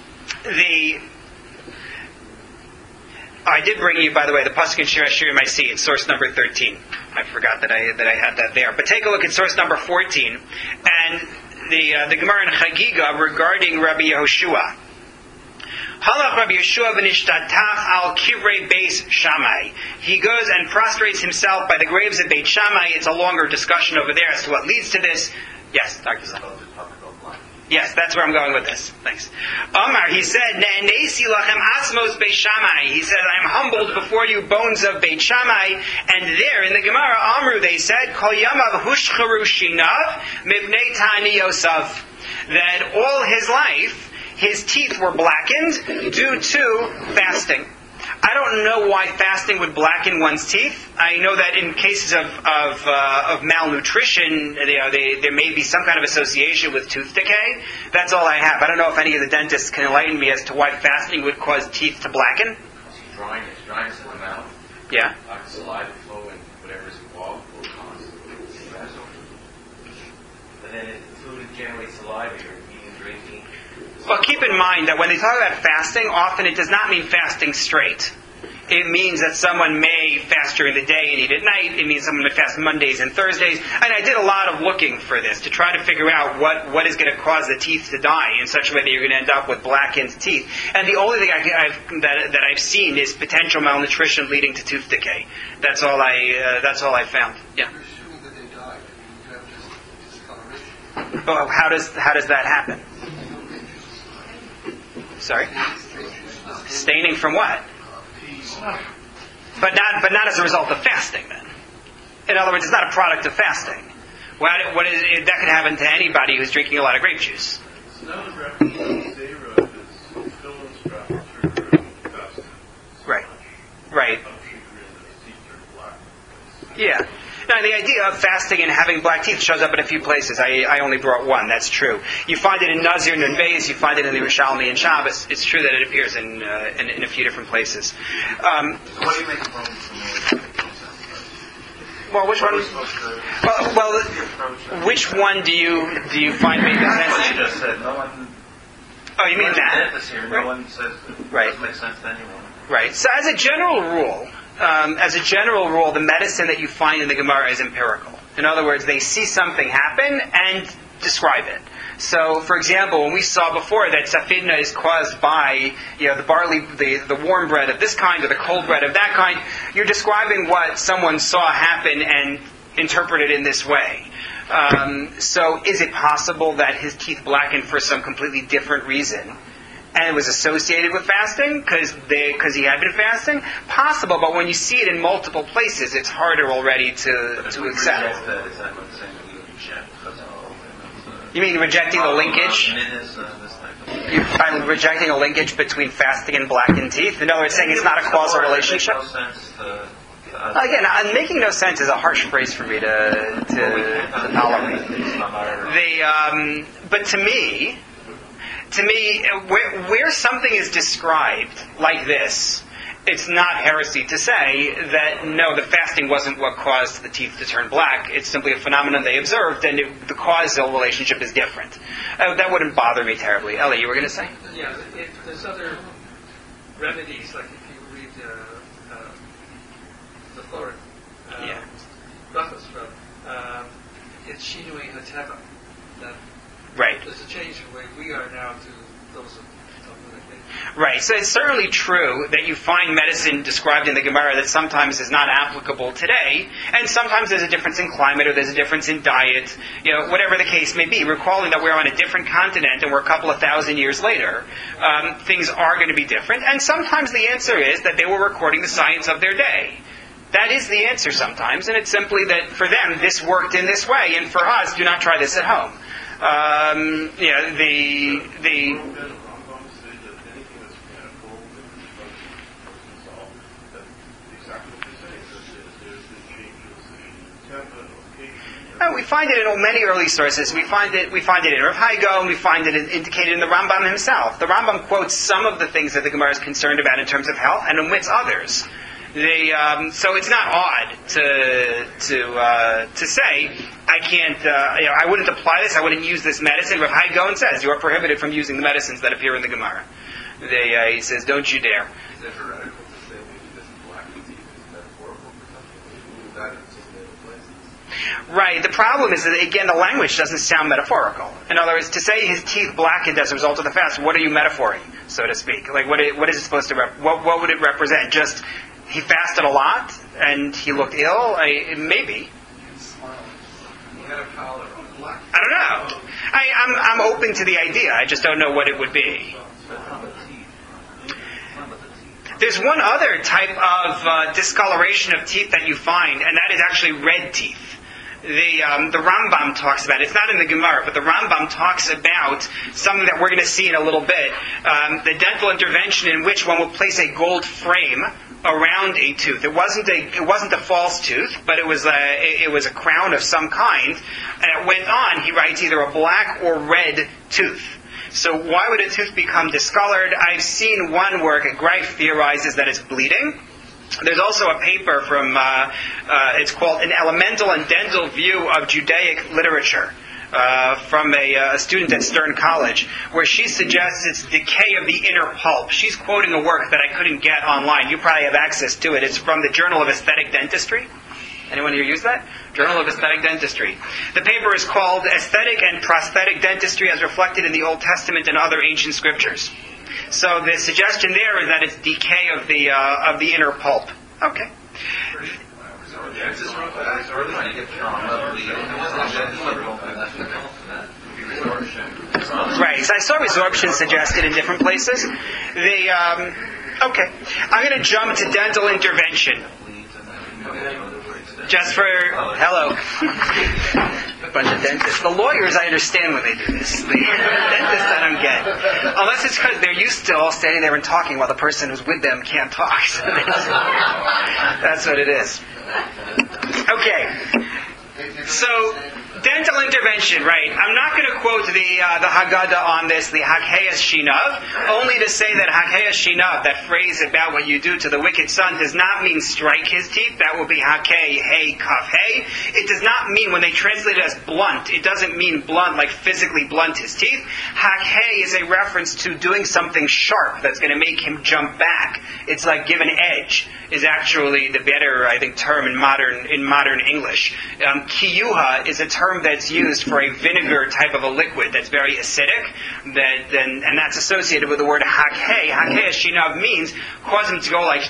I did bring you, by the way, the pasuk in Shir Hashirim I see. It's source number 13. I forgot that I had that there. But take a look at source number 14 and the Gemara in Chagiga regarding Rabbi Yehoshua. Halach Rabbi Yehoshua v'nishtatach al kivrei Beis Shammai. He goes and prostrates himself by the graves of Beit Shammai. It's a longer discussion over there as to what leads to this. Yes, Dr. Zah. Yes, that's where I'm going with this. Thanks. Omar, he said, Ne'enesi lachem asmos Beit Shammai. He said, I am humbled before you, bones of Beit Shammai. And there, in the Gemara, Amru, they said, Kol yamav hushcharu shinav mibnei ta'ani Yosef. That all his life, his teeth were blackened due to fasting. I don't know why fasting would blacken one's teeth. I know that in cases of malnutrition, there may be some kind of association with tooth decay. That's all I have. I don't know if any of the dentists can enlighten me as to why fasting would cause teeth to blacken. Dryness in the mouth. Yeah. Saliva flow and whatever's involved will cause stress. But then food generates saliva. You're eating, drinking. Well, keep in mind that when they talk about fasting, often it does not mean fasting straight. It means that someone may fast during the day and eat at night. It means someone may fast Mondays and Thursdays. And I did a lot of looking for this to try to figure out what is going to cause the teeth to die in such a way that you're going to end up with blackened teeth. And the only thing that I've seen is potential malnutrition leading to tooth decay. That's all I found. Yeah. You're assuming that they died. You have discoloration. Oh, how does that happen? Sorry? Staining from what? But not as a result of fasting, then. In other words, it's not a product of fasting. That could happen to anybody who's drinking a lot of grape juice. It's not a reference to Zera, it's Philip's reference to fasting. Right. Yeah. Now, the idea of fasting and having black teeth shows up in a few places. I only brought one. That's true. You find it in Nazir Nun Beis. You find it in the Yerushalmi and Shabbos. It's true that it appears in a few different places. What do you make from well, which one? Well, which one do you find made the sense? What you just said. No one. Oh, you mean that? Here. Right. No one says it doesn't make sense to anyone. Right. So, as a general rule, the medicine that you find in the Gemara is empirical. In other words, they see something happen and describe it. So, for example, when we saw before that safidna is caused by the barley, the warm bread of this kind or the cold bread of that kind, you're describing what someone saw happen and interpret it in this way. So, is it possible that his teeth blackened for some completely different reason? And it was associated with fasting because he had been fasting? Possible, but when you see it in multiple places, it's harder already to accept. You mean rejecting the linkage? You're rejecting a linkage between fasting and blackened teeth? In other words, saying it's not a causal relationship? Again, making no sense is a harsh phrase for me to tolerate. But to me, where something is described like this, it's not heresy to say that, no, the fasting wasn't what caused the teeth to turn black. It's simply a phenomenon they observed, and the causal relationship is different. That wouldn't bother me terribly. Ellie, you were going to say? Yeah, there's other remedies, like if you read the Torah, Brachos from, it's Shinui Hateva, that right. There's a change from the way we are now to those of right. So it's certainly true that you find medicine described in the Gemara that sometimes is not applicable today, and sometimes there's a difference in climate or there's a difference in diet, whatever the case may be. Recalling that we're on a different continent and we're a couple of thousand years later, things are going to be different, and sometimes the answer is that they were recording the science of their day. That is the answer sometimes, and it's simply that for them this worked in this way, and for us, do not try this at home. We find it in many early sources. We find it in Rav Hai Gaon, and we find it indicated in the Rambam himself. The Rambam quotes some of the things that the Gemara is concerned about in terms of health, and omits others. So it's not odd to say I can't. I wouldn't apply this. I wouldn't use this medicine. Rav Hai Gaon says you are prohibited from using the medicines that appear in the Gemara. He says, don't you dare. Is it heretical to say maybe this black teeth is metaphorical for something? Is that just in other places? Right. The problem is that, again, the language doesn't sound metaphorical. In other words, to say his teeth blackened as a result of the fast, what are you metaphoring, so to speak? Like, what is it supposed to what would it represent? Just he fasted a lot and he looked ill? Maybe. He had a collar on. I don't know. I'm open to the idea. I just don't know what it would be. There's one other type of discoloration of teeth that you find, and that is actually red teeth. The Rambam talks about it. It's not in the Gemara, but the Rambam talks about something that we're going to see in a little bit. The dental intervention in which one will place a gold frame around a tooth. It wasn't a false tooth, but it was a crown of some kind, and it went on. He writes either a black or red tooth. So why would a tooth become discolored? I've seen one where Greif theorizes that it's bleeding. There's also a paper from, it's called An Elemental and Dental View of Judaic Literature, from a student at Stern College, where she suggests it's decay of the inner pulp. She's quoting a work that I couldn't get online. You probably have access to it. It's from the Journal of Aesthetic Dentistry. Anyone here use that? Journal of Aesthetic Dentistry. The paper is called Aesthetic and Prosthetic Dentistry as Reflected in the Old Testament and Other Ancient Scriptures. So the suggestion there is that it's decay of the inner pulp. Okay. Right. So I saw resorption suggested in different places. Okay. I'm going to jump to dental intervention. Just for hello. A bunch of dentists. The lawyers, I understand when they do this. The dentists, I don't get. Unless it's because they're used to all standing there and talking while the person who's with them can't talk. So that's what it is. Okay. So, dental intervention, right. I'm not going to quote the Haggadah on this, the Hakheas Shinav, only to say that Hakheas Shinav, that phrase about what you do to the wicked son, does not mean strike his teeth. That will be Hakei, Hey, Kaf, Hey. It does not mean, when they translate it as blunt, it doesn't mean blunt, like physically blunt his teeth. Hakei is a reference to doing something sharp that's going to make him jump back. It's like give an edge, is actually the better, I think, term in modern English. Kiyuha is a term that's used for a vinegar type of a liquid that's very acidic, and that's associated with the word hakhei. Hakhei shinav means cause him to go like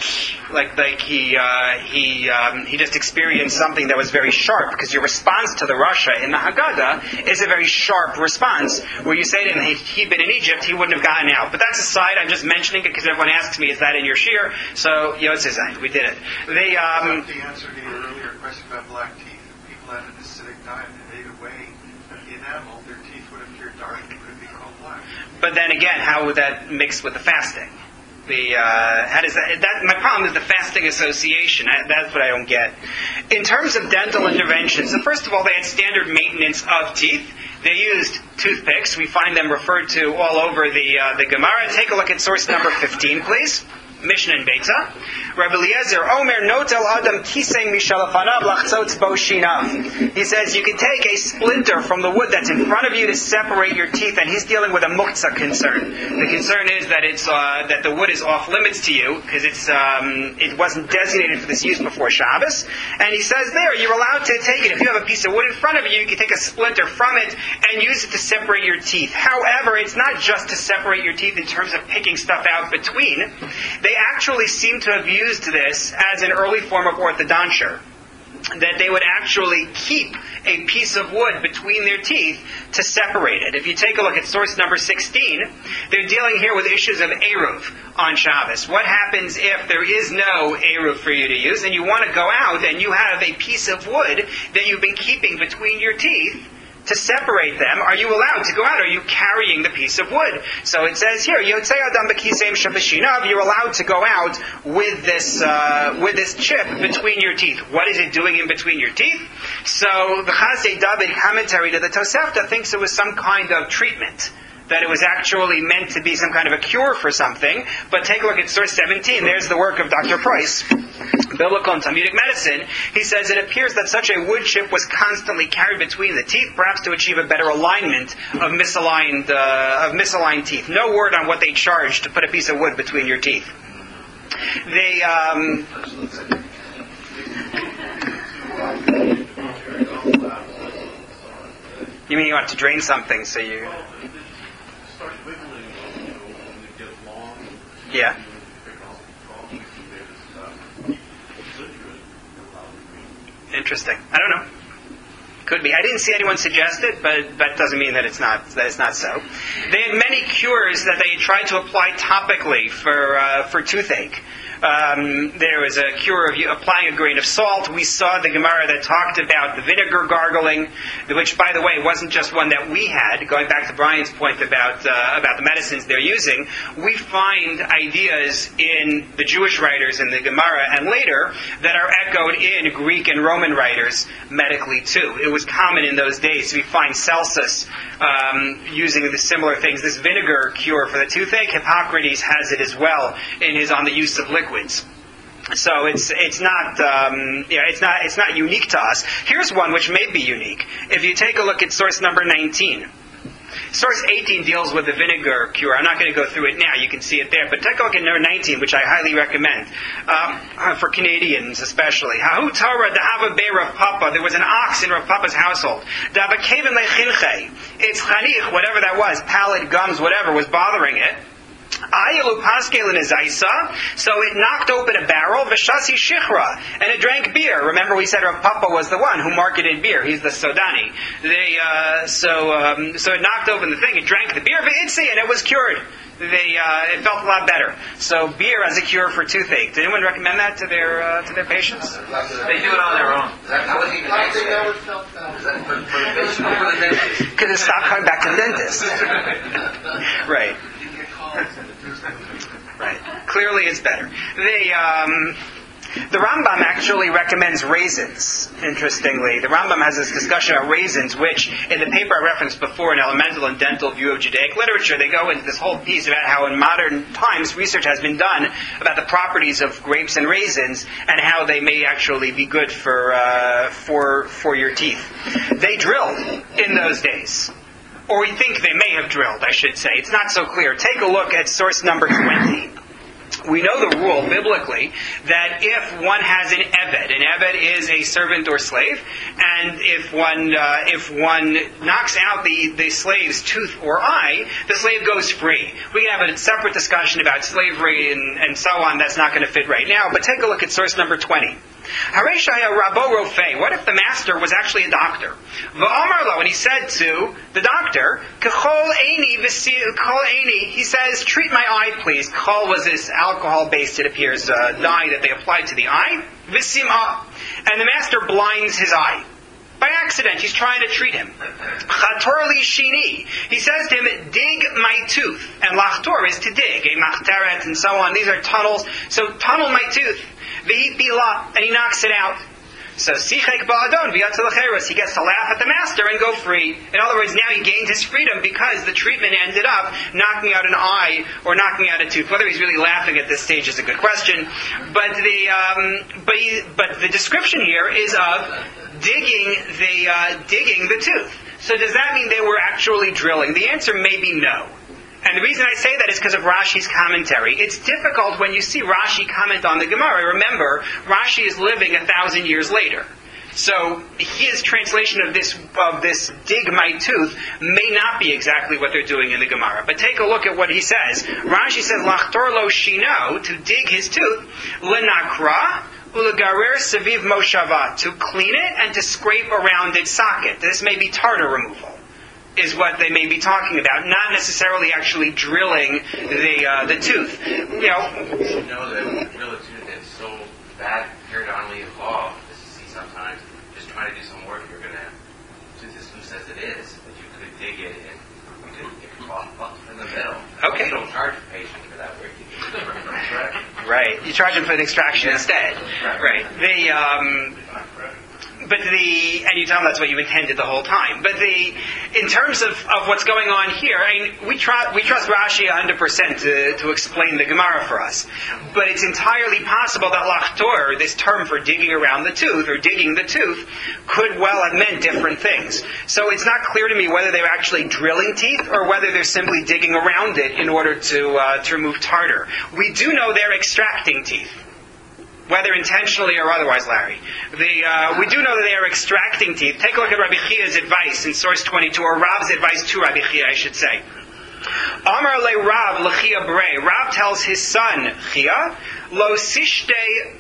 he just experienced something that was very sharp, because your response to the Rasha in the Haggadah is a very sharp response, where you say to him, he'd been in Egypt, he wouldn't have gotten out. But that's aside, I'm just mentioning it because everyone asks me, is that in your shir? So, Yotzei, we did it. The answer to your earlier question about black teeth. People had an acidic diet that ate away at the enamel, their teeth would appear dark and could be called black. But then again, how would that mix with the fasting? How does that? My problem is the fasting association. That's what I don't get. In terms of dental interventions, so first of all, they had standard maintenance of teeth. They used toothpicks. We find them referred to all over the Gemara. Take a look at source number 15, please. Mishnah in Beitza. Rabbi Eliezer, Omer notel adam kisei mishalafanav lachtzotz bo shinav. He says you can take a splinter from the wood that's in front of you to separate your teeth, and he's dealing with a muktzah concern. The concern is that it's that the wood is off limits to you because it wasn't designated for this use before Shabbos. And he says there you're allowed to take it. If you have a piece of wood in front of you, you can take a splinter from it and use it to separate your teeth. However, it's not just to separate your teeth in terms of picking stuff out between. They actually seem to have used this as an early form of orthodonture. That they would actually keep a piece of wood between their teeth to separate it. If you take a look at source number 16, they're dealing here with issues of Eruv on Shabbos. What happens if there is no Eruv for you to use and you want to go out and you have a piece of wood that you've been keeping between your teeth to separate them? Are you allowed to go out? Are you carrying the piece of wood? So it says here, Yotzei Adam B'Kiseim Shabashinav, you're allowed to go out with this chip between your teeth. What is it doing in between your teeth? So the Chasei David commentary to the Tosefta thinks it was some kind of treatment. that it was actually meant to be some kind of a cure for something. But take a look at source 17. There's the work of Dr. Preuss, Biblical and Talmudic Medicine. He says it appears that such a wood chip was constantly carried between the teeth, perhaps to achieve a better alignment of misaligned teeth. No word on what they charge to put a piece of wood between your teeth. They You mean you want to drain something, so you... Yeah. Interesting. I don't know. Could be. I didn't see anyone suggest it, but that doesn't mean that it's not so. They had many cures that they tried to apply topically for toothache. There was a cure of applying a grain of salt. We saw the Gemara that talked about the vinegar gargling, which, by the way, wasn't just one that we had. Going back to Brian's point about the medicines they're using, we find ideas in the Jewish writers in the Gemara and later that are echoed in Greek and Roman writers medically too. It was common in those days. We find Celsus using the similar things. This vinegar cure for the toothache, Hippocrates has it as well in his On the Use of Liquids. So it's not unique to us. Here's one which may be unique. If you take a look at source number 19. Source 18 deals with the vinegar cure. I'm not going to go through it now. You can see it there. But take a look at number 19, which I highly recommend, for Canadians especially. Hahu Torah da'ava be Rav Papa. There was an ox in Rav Papa's household. Da'ava kaven lechinche. Its chanich, whatever that was, palate, gums, whatever, was bothering it. So it knocked open a barrel, v'shasi shichra, and it drank beer. Remember, we said Rav Papa was the one who marketed beer. He's the Sodani. So it knocked open the thing. It drank the beer, v'itzi, and it was cured. It felt a lot better. So beer as a cure for toothache. Did anyone recommend that to their patients? They do it on their own. That wasn't even nice. For the patient or for the dentist? Because it stopped coming back to the dentist. Right. Right. Clearly it's better. The Rambam actually recommends raisins, interestingly. The Rambam has this discussion about raisins, which, in the paper I referenced before, an elemental and dental view of Judaic literature, they go into this whole piece about how in modern times research has been done about the properties of grapes and raisins and how they may actually be good for your teeth. They drilled in those days. Or we think they may have drilled, I should say. It's not so clear. Take a look at source number 20. We know the rule biblically that if one has an eved is a servant or slave, and if one knocks out the slave's tooth or eye, the slave goes free. We can have a separate discussion about slavery and so on. That's not going to fit right now. But take a look at source number 20. Hareshaya Rabo Rofei. What if the master was actually a doctor? V'amar lo, and he said to the doctor, K'chol eini, he says, treat my eye, please. K'chol was this alcohol-based, it appears, dye that they applied to the eye. V'simah. And the master blinds his eye. By accident, he's trying to treat him. Chator li shini. He says to him, dig my tooth. And lachtor is to dig, a machteret and so on. These are tunnels. So tunnel my tooth. V'hit bila, and he knocks it out. So sichek ba'adon v'yatzalacheros. He gets to laugh at the master and go free. In other words, now he gained his freedom because the treatment ended up knocking out an eye or knocking out a tooth. Whether he's really laughing at this stage is a good question. But the description here is of digging the tooth. So does that mean they were actually drilling? The answer may be no. And the reason I say that is because of Rashi's commentary. It's difficult when you see Rashi comment on the Gemara. Remember, Rashi is living 1,000 years later. So his translation of this dig my tooth may not be exactly what they're doing in the Gemara. But take a look at what he says. Rashi says, Lachtor lo shino, to dig his tooth, lenakra, ulagarer saviv moshava, to clean it and to scrape around its socket. This may be tartar removal, is what they may be talking about, not necessarily actually drilling the tooth. You know that real tooth is so bad periodontally involved. As you see sometimes, just trying to do some work, you're going to have tooth as loose as it is, that you could dig it and you could get off in the middle. Okay. You don't charge a patient for that work. Right. You charge them for the extraction instead. Right. and you tell them that's what you intended the whole time. But in terms of what's going on here, I mean, we trust Rashi 100% to explain the Gemara for us. But it's entirely possible that lachtor, this term for digging around the tooth, or digging the tooth, could well have meant different things. So it's not clear to me whether they're actually drilling teeth, or whether they're simply digging around it in order to remove tartar. We do know they're extracting teeth, whether intentionally or otherwise, Larry. We do know that they are extracting teeth. Take a look at Rabbi Chia's advice in source 22, or Rav's advice to Rabbi Chia, I should say. Amar le Rav l'Chia Brei. Rav tells his son, Chia, lo sishte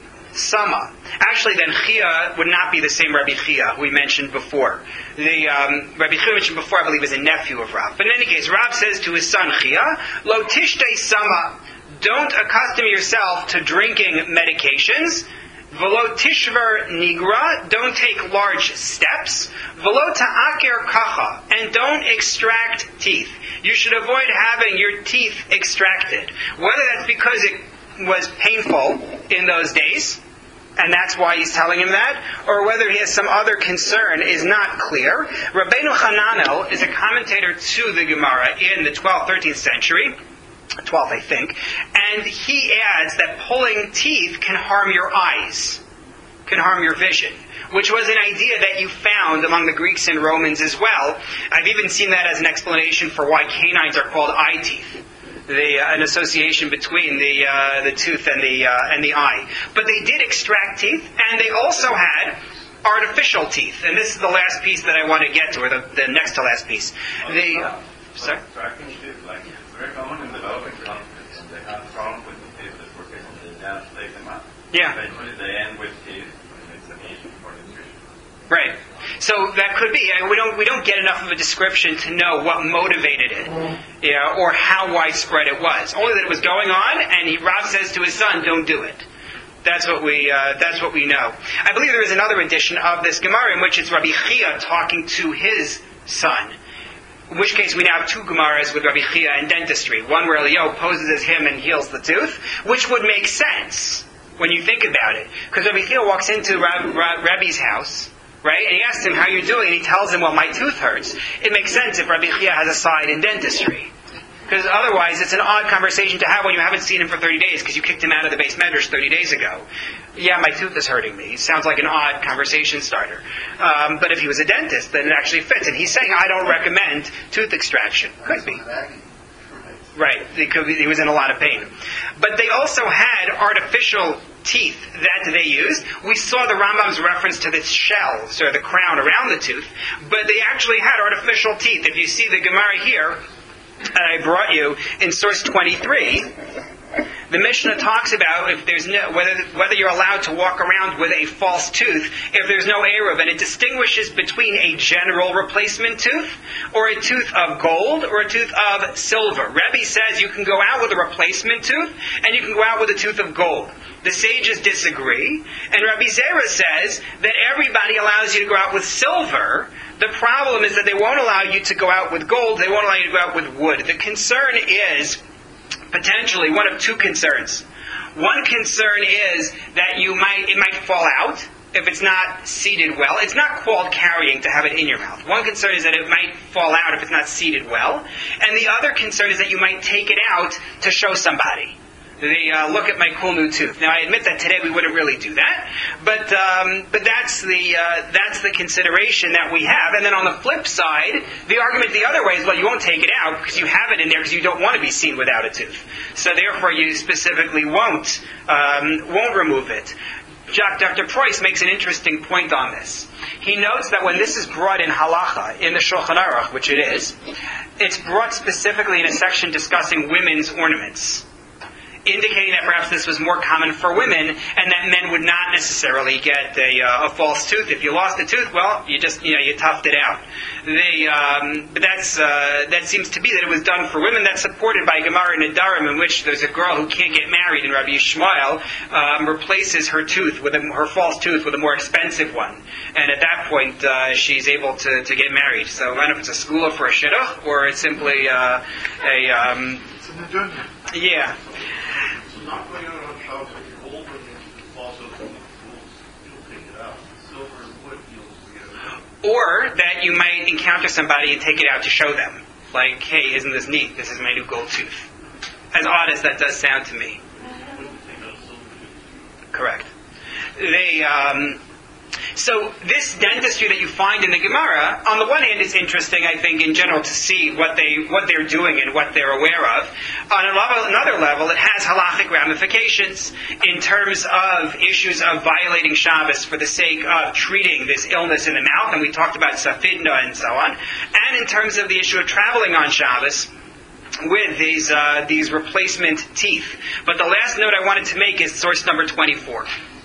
sama. Actually, then Chia would not be the same Rabbi Chia we mentioned before. Rabbi Chia mentioned before, I believe, is a nephew of Rav. But in any case, Rav says to his son, Chia, lo tishte sama. Don't accustom yourself to drinking medications. Velo tishver nigra. Don't take large steps. Velo ta'aker kacha. And don't extract teeth. You should avoid having your teeth extracted. Whether that's because it was painful in those days, and that's why he's telling him that, or whether he has some other concern is not clear. Rabbeinu Hananel is a commentator to the Gemara in the 12th, 13th century. 12th, I think, and he adds that pulling teeth can harm your eyes, can harm your vision, which was an idea that you found among the Greeks and Romans as well. I've even seen that as an explanation for why canines are called eye teeth, an association between the tooth and the eye. But they did extract teeth, and they also had artificial teeth, and this is the last piece that I want to get to, or the next to last piece. Sorry? Extracting teeth, like, very common in developing countries. They have problems with the teeth that work in the dance, take them out. Yeah. Eventually they end with teeth, and it's an issue for nutrition. Right. So that could be. I mean, we don't get enough of a description to know what motivated it, or how widespread it was. Only that it was going on, and Rav says to his son, "Don't do it." That's what we know. I believe there is another edition of this Gemara in which it's Rabbi Chia talking to his son. In which case we now have two Gemaras with Rabbi Chia and dentistry. One where Eliyahu poses as him and heals the tooth, which would make sense when you think about it. Because Rabbi Chia walks into Rabbi's house, right, and he asks him how you're doing, and he tells him, well, my tooth hurts. It makes sense if Rabbi Chia has a side in dentistry. Because otherwise it's an odd conversation to have when you haven't seen him for 30 days because you kicked him out of the base medrash 30 days ago. Yeah, my tooth is hurting me. Sounds like an odd conversation starter. But if he was a dentist, then it actually fits. And he's saying, I don't recommend tooth extraction. Could be. Right. He was in a lot of pain. But they also had artificial teeth that they used. We saw the Rambam's reference to the shells, or the crown around the tooth. But they actually had artificial teeth. If you see the Gemara here, I brought you in source 23, the Mishnah talks about if there's whether you're allowed to walk around with a false tooth if there's no Eruv, and it distinguishes between a general replacement tooth or a tooth of gold or a tooth of silver. Rebbe says you can go out with a replacement tooth and you can go out with a tooth of gold. The sages disagree, and Rabbi Zera says that everybody allows you to go out with silver. The problem is that they won't allow you to go out with gold, they won't allow you to go out with wood. The concern is potentially one of two concerns. One concern is that it might fall out if it's not seated well. It's not called carrying to have it in your mouth. One concern is that it might fall out if it's not seated well. And the other concern is that you might take it out to show somebody. They look at my cool new tooth. Now, I admit that today we wouldn't really do that, but that's the consideration that we have. And then on the flip side, the argument the other way is, well, you won't take it out because you have it in there because you don't want to be seen without a tooth. So therefore, you specifically won't remove it. Dr. Preuss makes an interesting point on this. He notes that when this is brought in halacha, in the Shulchan Aruch, which it is, it's brought specifically in a section discussing women's ornaments, indicating that perhaps this was more common for women, and that men would not necessarily get a false tooth. If you lost a tooth, well, you toughed it out. But that seems to be that it was done for women. That's supported by Gemara Nedarim, in which there's a girl who can't get married, and Rabbi Yishmael replaces her tooth her false tooth with a more expensive one, and at that point she's able to get married. So I don't know if it's a skula for a shidduch or it's simply It's an adjournment. yeah. Not going out on house with gold and also you'll take it out. Silver and wood, you'll Or that you might encounter somebody and take it out to show them. Like, hey, isn't this neat? This is my new gold tooth. As odd as that does sound to me. Correct. So this dentistry that you find in the Gemara, on the one hand, it's interesting, I think, in general, to see what they're doing and what they're aware of. On another level, it has halachic ramifications in terms of issues of violating Shabbos for the sake of treating this illness in the mouth, and we talked about safidna and so on, and in terms of the issue of traveling on Shabbos with these replacement teeth. But the last note I wanted to make is source number 24.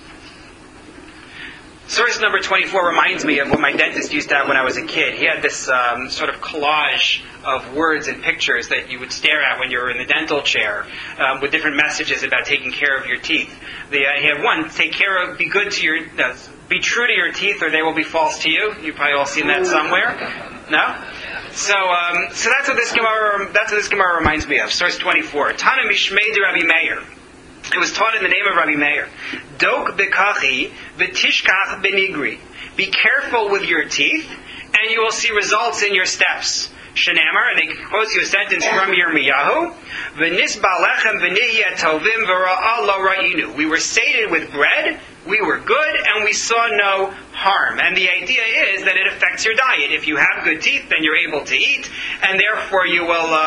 Source number 24 reminds me of what my dentist used to have when I was a kid. He had this sort of collage of words and pictures that you would stare at when you were in the dental chair with different messages about taking care of your teeth. He had one, be be true to your teeth or they will be false to you. You've probably all seen that somewhere. No? So that's what this Gemara reminds me of. Source 24. Tana Mishmei de Rabbi Meir. It was taught in the name of Rabbi Meir. Dok bekachi v'tishkach benigri. Be careful with your teeth, and you will see results in your steps. Shenamar, and they quote you a sentence from Yirmiyahu. V'nisba lechem v'nihya tovim v'ra'a lo ra'inu. We were sated with bread, we were good, and we saw no harm. And the idea is that it affects your diet. If you have good teeth, then you're able to eat, and therefore you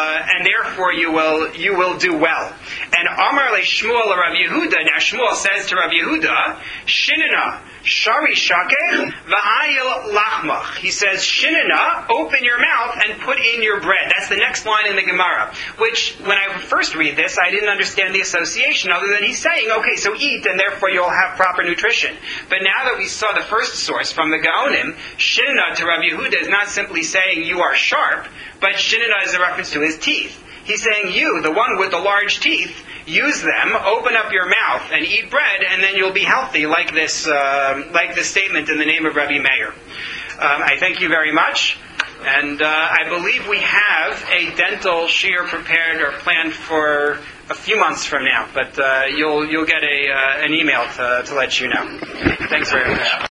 will do well. And Amar le Shmuel Rav Yehuda. Now Shmuel says to Rav Yehuda, Shinana shari shakeh v'hayil lachmach. He says, Shinana, open your mouth and put in your bread. That's the next line in the Gemara. Which, when I first read this, I didn't understand the association, other than he's saying, okay, so eat, and therefore you'll have proper nutrition. But now that we saw the first source from the Gaonim, Shinana to Rav Yehuda is not simply saying you are sharp, but Shinana is a reference to his teeth. He's saying you, the one with the large teeth, use them, open up your mouth, and eat bread, and then you'll be healthy, like this statement in the name of Rabbi Meir. I thank you very much, and I believe we have a dental shiur prepared or planned for a few months from now, but you'll get an email to let you know. Thanks very much.